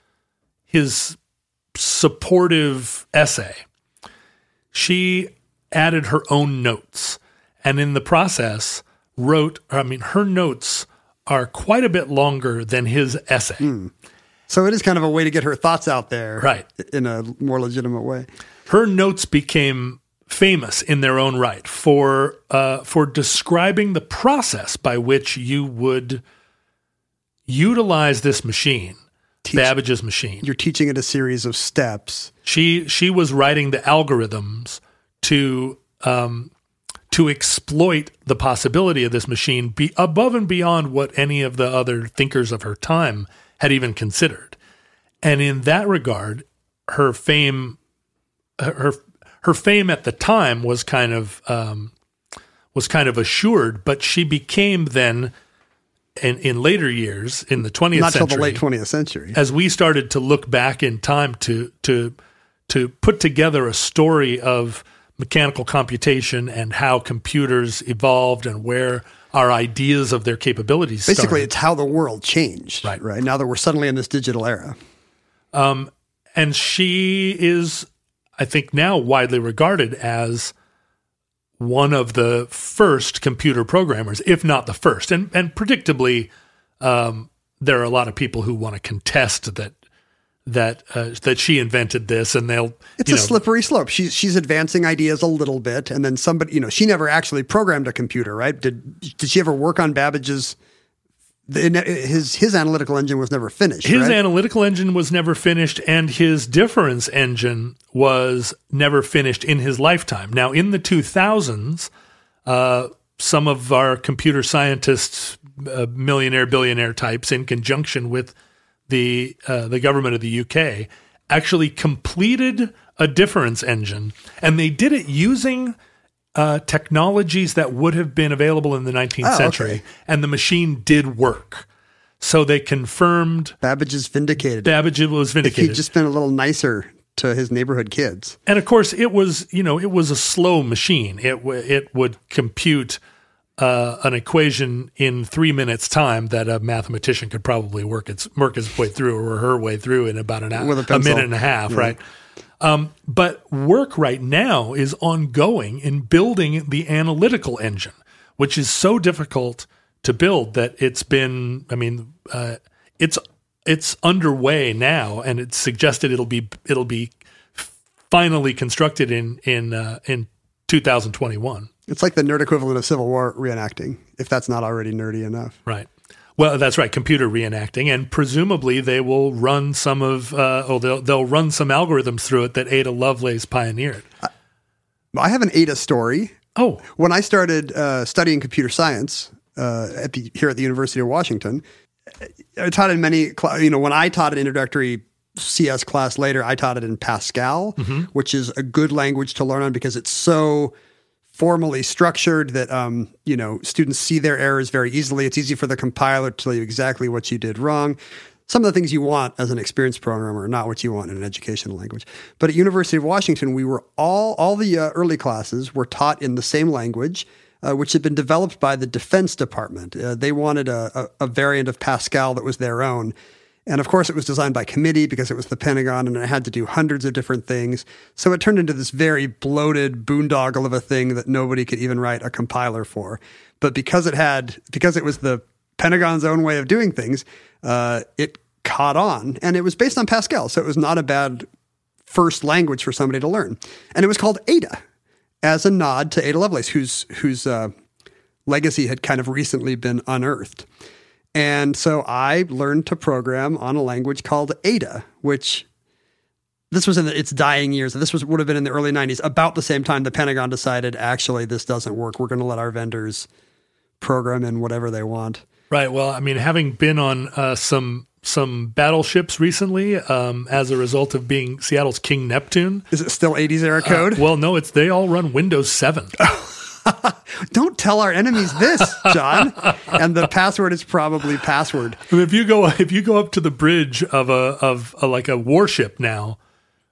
supportive essay, she added her own notes, and in the process her notes are quite a bit longer than his essay. So it is kind of a way to get her thoughts out there, right, in a more legitimate way. Her notes became famous in their own right for describing the process by which you would utilize this machine, Babbage's machine. You're teaching it a series of steps. She was writing the algorithms to exploit the possibility of this machine above and beyond what any of the other thinkers of her time had even considered. And in that regard, her fame at the time was kind of assured, but she became then in later years, in the 20th century. Not until the late 20th century. As we started to look back in time to put together a story of mechanical computation and how computers evolved and where our ideas of their capabilities Basically, started. it's how the world changed, right? Now that we're suddenly in this digital era. And she is, I think, now widely regarded as one of the first computer programmers, if not the first. And predictably, there are a lot of people who want to contest that she invented this, and it's a slippery slope. She's advancing ideas a little bit, and then somebody, she never actually programmed a computer, right? Did she ever work on Babbage's? His analytical engine was never finished. His right? analytical engine was never finished, and his difference engine was never finished in his lifetime. Now, in the 2000s, some of our computer scientists, millionaire, billionaire types, in conjunction with the government of the UK, actually completed a difference engine, and they did it using technologies that would have been available in the 19th century, okay. And the machine did work. So they confirmed Babbage was vindicated. If he'd just been a little nicer to his neighborhood kids. And of course, it was a slow machine. It would compute an equation in 3 minutes time that a mathematician could probably work his way through, or her way through, in about an hour, a minute and a half, right? But work right now is ongoing in building the analytical engine, which is so difficult to build that it's been, it's underway now, and it's suggested it'll be finally constructed in 2021. It's like the nerd equivalent of Civil War reenacting, if that's not already nerdy enough. Right. Well, that's right, computer reenacting, and presumably they will run some of, they'll run some algorithms through it that Ada Lovelace pioneered. I have an Ada story. Oh. When I started studying computer science here at the University of Washington, I taught in many, when I taught an introductory CS class later, I taught it in Pascal, which is a good language to learn on because it's so formally structured that, students see their errors very easily. It's easy for the compiler to tell you exactly what you did wrong. Some of the things you want as an experienced programmer are not what you want in an educational language. But at University of Washington, we were all the early classes were taught in the same language, which had been developed by the Defense Department. They wanted a variant of Pascal that was their own. And of course, it was designed by committee because it was the Pentagon and it had to do hundreds of different things. So it turned into this very bloated boondoggle of a thing that nobody could even write a compiler for. But because it was the Pentagon's own way of doing things, it caught on. And it was based on Pascal. So it was not a bad first language for somebody to learn. And it was called Ada, as a nod to Ada Lovelace, whose legacy had kind of recently been unearthed. And so I learned to program on a language called Ada, which this was in its dying years. This would have been in the early 90s, about the same time the Pentagon decided, actually, this doesn't work. We're going to let our vendors program in whatever they want. Right. Well, having been on some battleships recently as a result of being Seattle's King Neptune. Is it still 80s era code? Well, no, they all run Windows 7. Don't tell our enemies this, John. And the password is probably password. If you go up to the bridge of a warship now,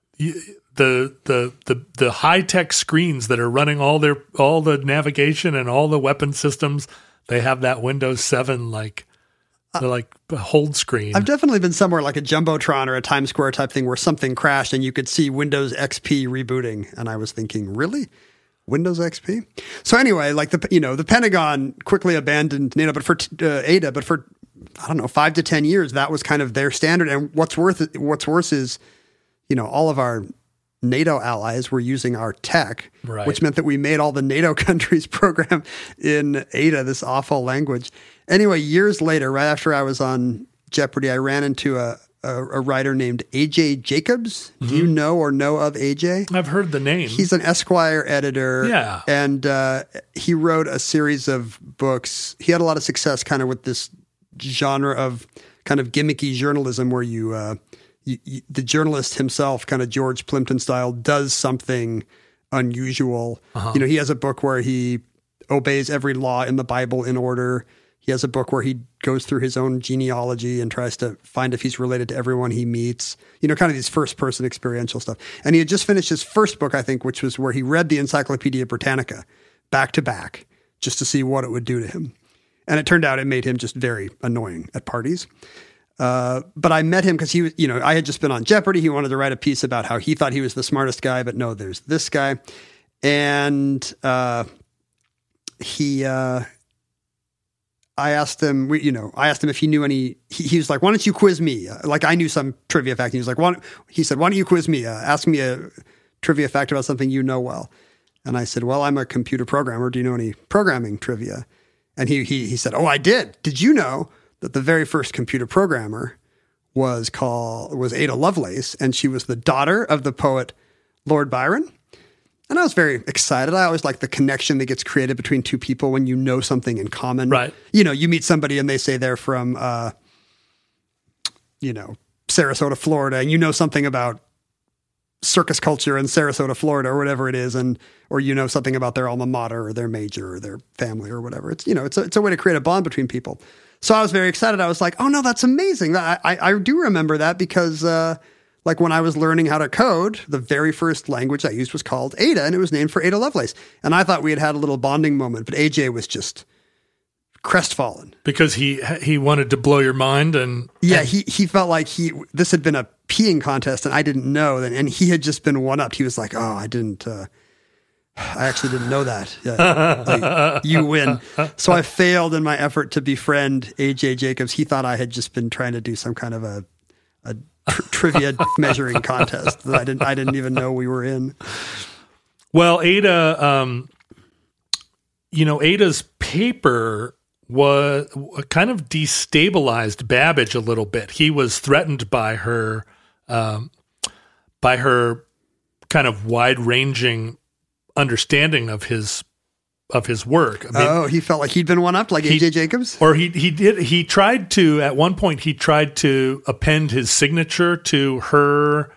the high tech screens that are running all the navigation and all the weapon systems, they have that Windows 7 they're a hold screen. I've definitely been somewhere like a Jumbotron or a Times Square type thing where something crashed and you could see Windows XP rebooting, and I was thinking, really? Windows XP? So anyway, the Pentagon quickly abandoned NATO, but for Ada, but for 5 to 10 years, that was kind of their standard. And what's worse is, all of our NATO allies were using our tech, right, which meant that we made all the NATO countries program in Ada, this awful language. Anyway, years later, right after I was on Jeopardy, I ran into a writer named A.J. Jacobs. Mm-hmm. Do you know or know of A.J.? I've heard the name. He's an Esquire editor. Yeah. And he wrote a series of books. He had a lot of success kind of with this genre of kind of gimmicky journalism where the journalist himself, kind of George Plimpton style, does something unusual. Uh-huh. He has a book where he obeys every law in the Bible in order. He has a book where he goes through his own genealogy and tries to find if he's related to everyone he meets, kind of these first-person experiential stuff. And he had just finished his first book, I think, which was where he read the Encyclopedia Britannica back to back just to see what it would do to him. And it turned out it made him just very annoying at parties. But I met him because he was, I had just been on Jeopardy. He wanted to write a piece about how he thought he was the smartest guy, but no, there's this guy. And I asked him, if he knew any. He was like, "Why don't you quiz me?" Like I knew some trivia fact. He was like, he said, "Why don't you quiz me? Ask me a trivia fact about something you know well." And I said, "Well, I'm a computer programmer. Do you know any programming trivia?" And he said, "Oh, I did. Did you know that the very first computer programmer was Ada Lovelace, and she was the daughter of the poet Lord Byron?" And I was very excited. I always like the connection that gets created between two people when you know something in common. Right. You meet somebody and they say they're from, Sarasota, Florida, and you know something about circus culture in Sarasota, Florida, or whatever it is, or you know something about their alma mater or their major or their family or whatever. It's it's a way to create a bond between people. So I was very excited. I was like, "Oh no, that's amazing!" I do remember that because. Like when I was learning how to code, the very first language I used was called Ada, and it was named for Ada Lovelace. And I thought we had a little bonding moment, but AJ was just crestfallen. Because he wanted to blow your mind he felt like this had been a peeing contest and I didn't know, and he had just been one-upped. He was like, "Oh, I actually didn't know that. You win." So I failed in my effort to befriend AJ Jacobs. He thought I had just been trying to do some kind of a trivia measuring contest that I didn't even know we were in. Well, Ada, Ada's paper was kind of destabilized Babbage a little bit. He was threatened by her kind of wide-ranging understanding of his work. I mean, he felt like he'd been one-upped, like AJ Jacobs? Or he tried to, at one point, append his signature to her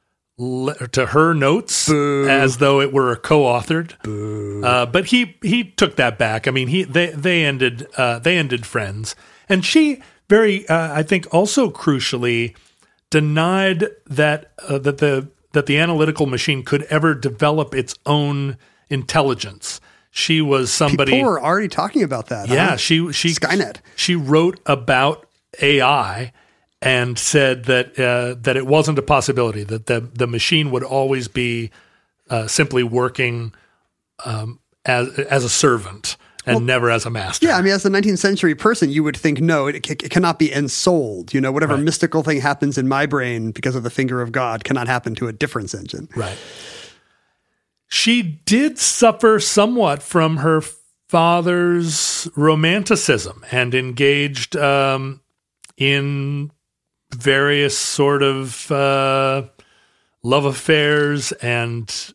notes. Boo. As though it were co-authored. Boo. But he took that back. I mean, they ended friends. And she very, I think also crucially, denied that the analytical machine could ever develop its own intelligence. She was somebody. People were already talking about that. Yeah, huh? she Skynet. She wrote about AI and said that it wasn't a possibility, that the machine would always be simply working as a servant and never as a master. Yeah, I mean, as a 19th century person, you would think, no, it cannot be ensouled. Whatever mystical thing happens in my brain because of the finger of God cannot happen to a difference engine. Right. She did suffer somewhat from her father's romanticism and engaged in various sort of love affairs and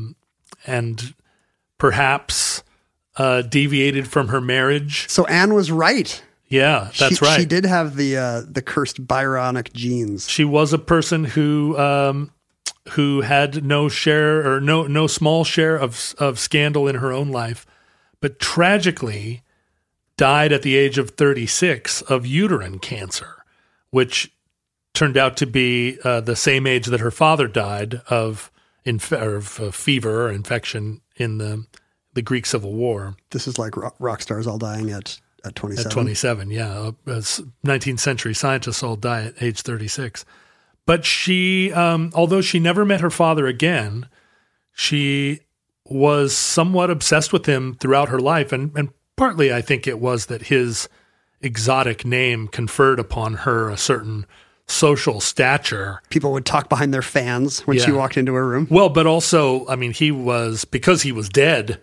perhaps deviated from her marriage. So Anne was right. Yeah, that's right. She did have the cursed Byronic genes. She was a person who had no share or no small share of scandal in her own life, but tragically died at the age of 36 of uterine cancer, which turned out to be the same age that her father died of fever or infection in the Greek Civil War. This is like rock stars all dying at 27. At 27, yeah. 19th century scientists all die at age 36. But she, although she never met her father again, she was somewhat obsessed with him throughout her life. And partly I think it was that his exotic name conferred upon her a certain social stature. People would talk behind their fans when she walked into a room. Well, but also, I mean, because he was dead,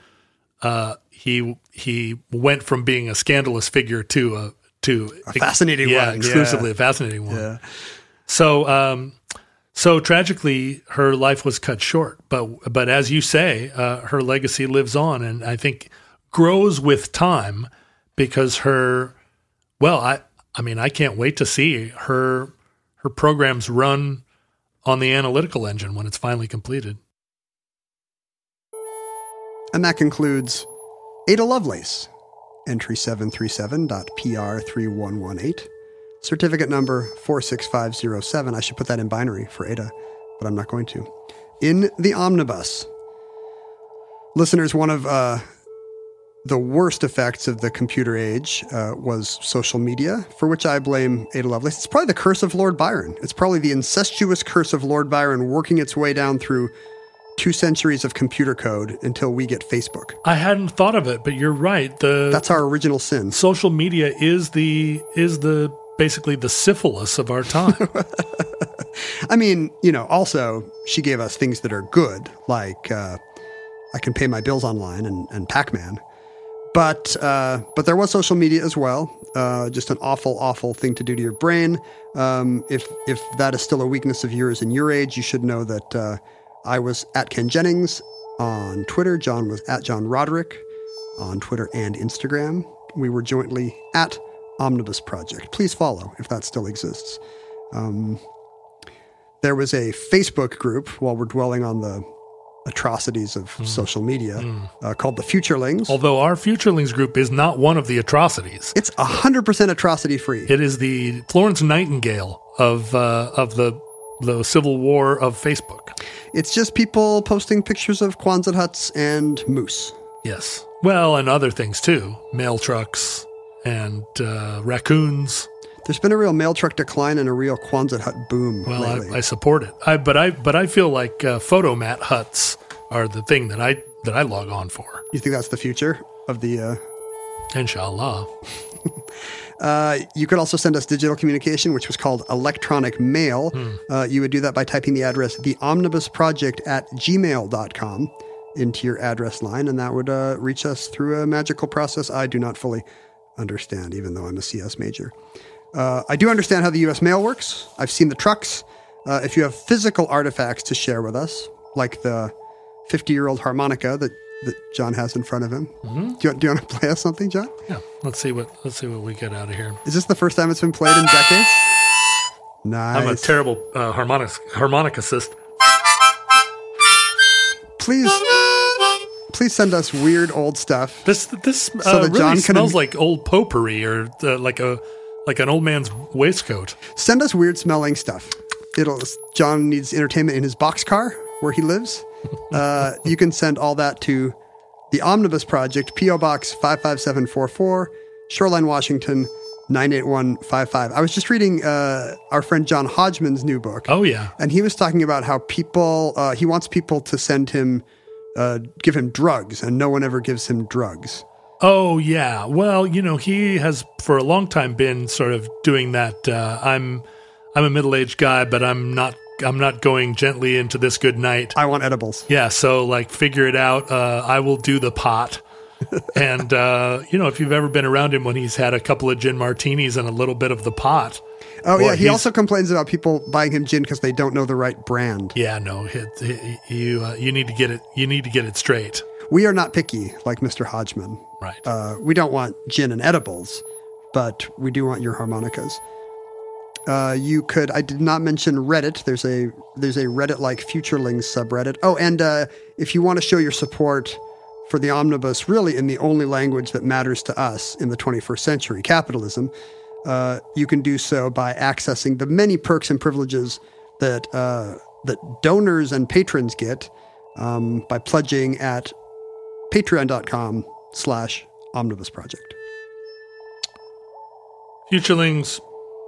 he went from being a scandalous figure to a fascinating one. Exclusively a fascinating one. Yeah. So tragically, her life was cut short. But as you say, her legacy lives on, and I think grows with time because I can't wait to see her programs run on the analytical engine when it's finally completed. And that concludes Ada Lovelace, entry 737.PR3118. Certificate number 46507. I should put that in binary for Ada, but I'm not going to. In the omnibus. Listeners, one of the worst effects of the computer age was social media, for which I blame Ada Lovelace. It's probably the curse of Lord Byron. It's probably the incestuous curse of Lord Byron working its way down through 2 centuries of computer code until we get Facebook. I hadn't thought of it, but you're right. That's our original sin. Social media is the basically the syphilis of our time. I mean, also she gave us things that are good, like I can pay my bills online and Pac-Man. But there was social media as well. Just an awful, awful thing to do to your brain. If that is still a weakness of yours in your age, you should know that I was at Ken Jennings on Twitter. John was at John Roderick on Twitter and Instagram. We were jointly at Omnibus Project. Please follow if that still exists. There was a Facebook group, while we're dwelling on the atrocities of social media, called the Futurelings. Although our Futurelings group is not one of the atrocities. It's 100% atrocity free. It is the Florence Nightingale of the Civil War of Facebook. It's just people posting pictures of Quonset huts and moose. Yes. Well, and other things too. Mail trucks and raccoons. There's been a real mail truck decline and a real Quonset hut boom lately. I support it. But I feel like photomat huts are the thing that I log on for. You think that's the future of the... Inshallah. You could also send us digital communication, which was called electronic mail. You would do that by typing the address theomnibusproject@gmail.com into your address line, and that would reach us through a magical process I do not fully understand, even though I'm a CS major. I do understand how the U.S. mail works. I've seen the trucks. If you have physical artifacts to share with us, like the 50-year-old harmonica that John has in front of him. Mm-hmm. Do you want to play us something, John? Yeah. Let's see what we get out of here. Is this the first time it's been played in decades? Nice. I'm a terrible harmonicist. Please send us weird old stuff. This so really John smells like old potpourri or like an old man's waistcoat. Send us weird smelling stuff. John needs entertainment in his boxcar where he lives. You can send all that to the Omnibus Project, P.O. Box 55744, Shoreline, Washington, 98155. I was just reading our friend John Hodgman's new book. Oh, yeah. And he was talking about how he wants people to send him, give him drugs, and no one ever gives him drugs. Oh, yeah. Well, he has for a long time been sort of doing that. I'm a middle-aged guy, but I'm not going gently into this good night. I want edibles. Yeah, so figure it out. I will do the pot. And, if you've ever been around him when he's had a couple of gin martinis and a little bit of the pot. Oh, yeah. He also complains about people buying him gin because they don't know the right brand. Yeah, no. You need to get it. You need to get it straight. We are not picky like Mr. Hodgman. Right. We don't want gin and edibles, but we do want your harmonicas. I did not mention Reddit. There's a Reddit-like Futurelings subreddit. Oh, and if you want to show your support for the Omnibus, really in the only language that matters to us in the 21st century, capitalism, you can do so by accessing the many perks and privileges that donors and patrons get by pledging at patreon.com/Omnibus Project. Futurelings,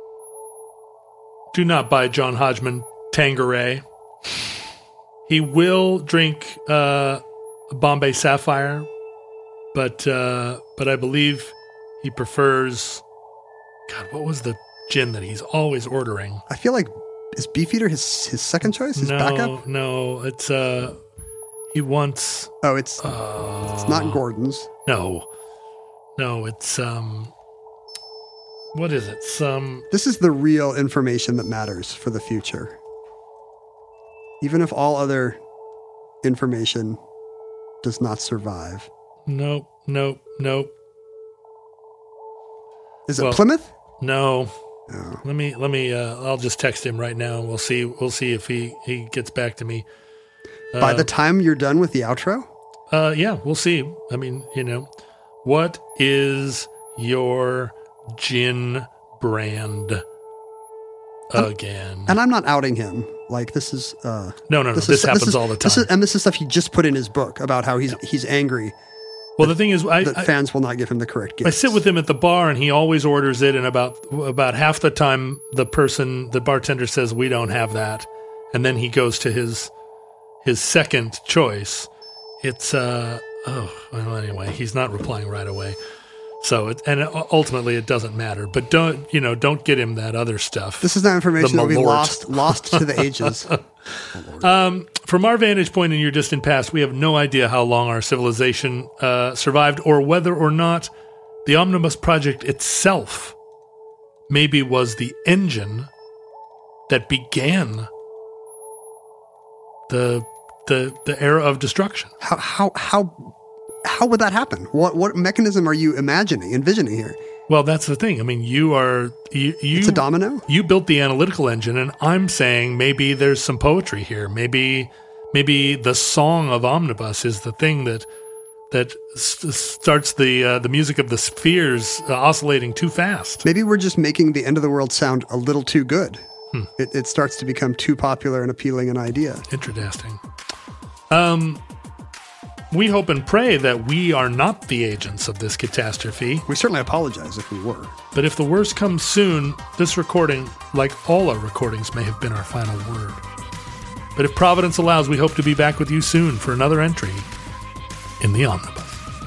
do not buy John Hodgman Tanqueray. He will drink Bombay Sapphire, but I believe he prefers. God, what was the gin that he's always ordering? I feel like is Beefeater his second choice? His backup? No, it's he wants. Oh, it's not Gordon's. No, it's what is it? This is the real information that matters for the future. Even if all other information does not survive. Nope. Is it Plymouth? No. Oh. Let me I'll just text him right now. We'll see if he gets back to me. By the time you're done with the outro? Yeah, we'll see. I mean, what is your gin brand again? And I'm not outing him. This is no. This happens all the time. This is stuff he just put in his book about how he's angry. Well, the thing is, that fans will not give him the correct gift. I sit with him at the bar, and he always orders it. And about half the time, the bartender says, "We don't have that," and then he goes to his his second choice. It's anyway, he's not replying right away. So ultimately it doesn't matter. But don't get him that other stuff. This is not information that will be lost to the ages. From our vantage point in your distant past, we have no idea how long our civilization survived, or whether or not the Omnibus Project itself maybe was the engine that began the era of destruction. How would that happen? What mechanism are you envisioning here? Well, that's the thing. I mean, it's a domino? You built the analytical engine, and I'm saying maybe there's some poetry here. Maybe the song of Omnibus is the thing that starts the music of the spheres oscillating too fast. Maybe we're just making the end of the world sound a little too good. It starts to become too popular and appealing an idea. Interesting. We hope and pray that we are not the agents of this catastrophe. We certainly apologize if we were. But if the worst comes soon, this recording, like all our recordings, may have been our final word. But if Providence allows, we hope to be back with you soon for another entry in the Omnibus.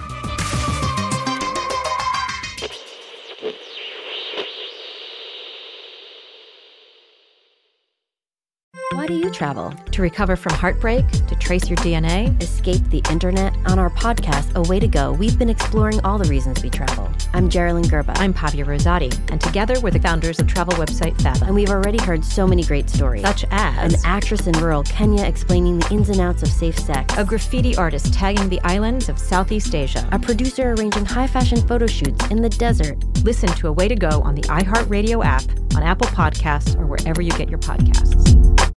Why do you travel? To recover from heartbreak? To trace your DNA? Escape the internet? On our podcast, A Way to Go, we've been exploring all the reasons we travel. I'm Geraldine Gerba. I'm Pavia Rosati. And together we're the founders of travel website Fathom. And we've already heard so many great stories. Such as an actress in rural Kenya explaining the ins and outs of safe sex. A graffiti artist tagging the islands of Southeast Asia. A producer arranging high-fashion photo shoots in the desert. Listen to A Way to Go on the iHeartRadio app, on Apple Podcasts, or wherever you get your podcasts.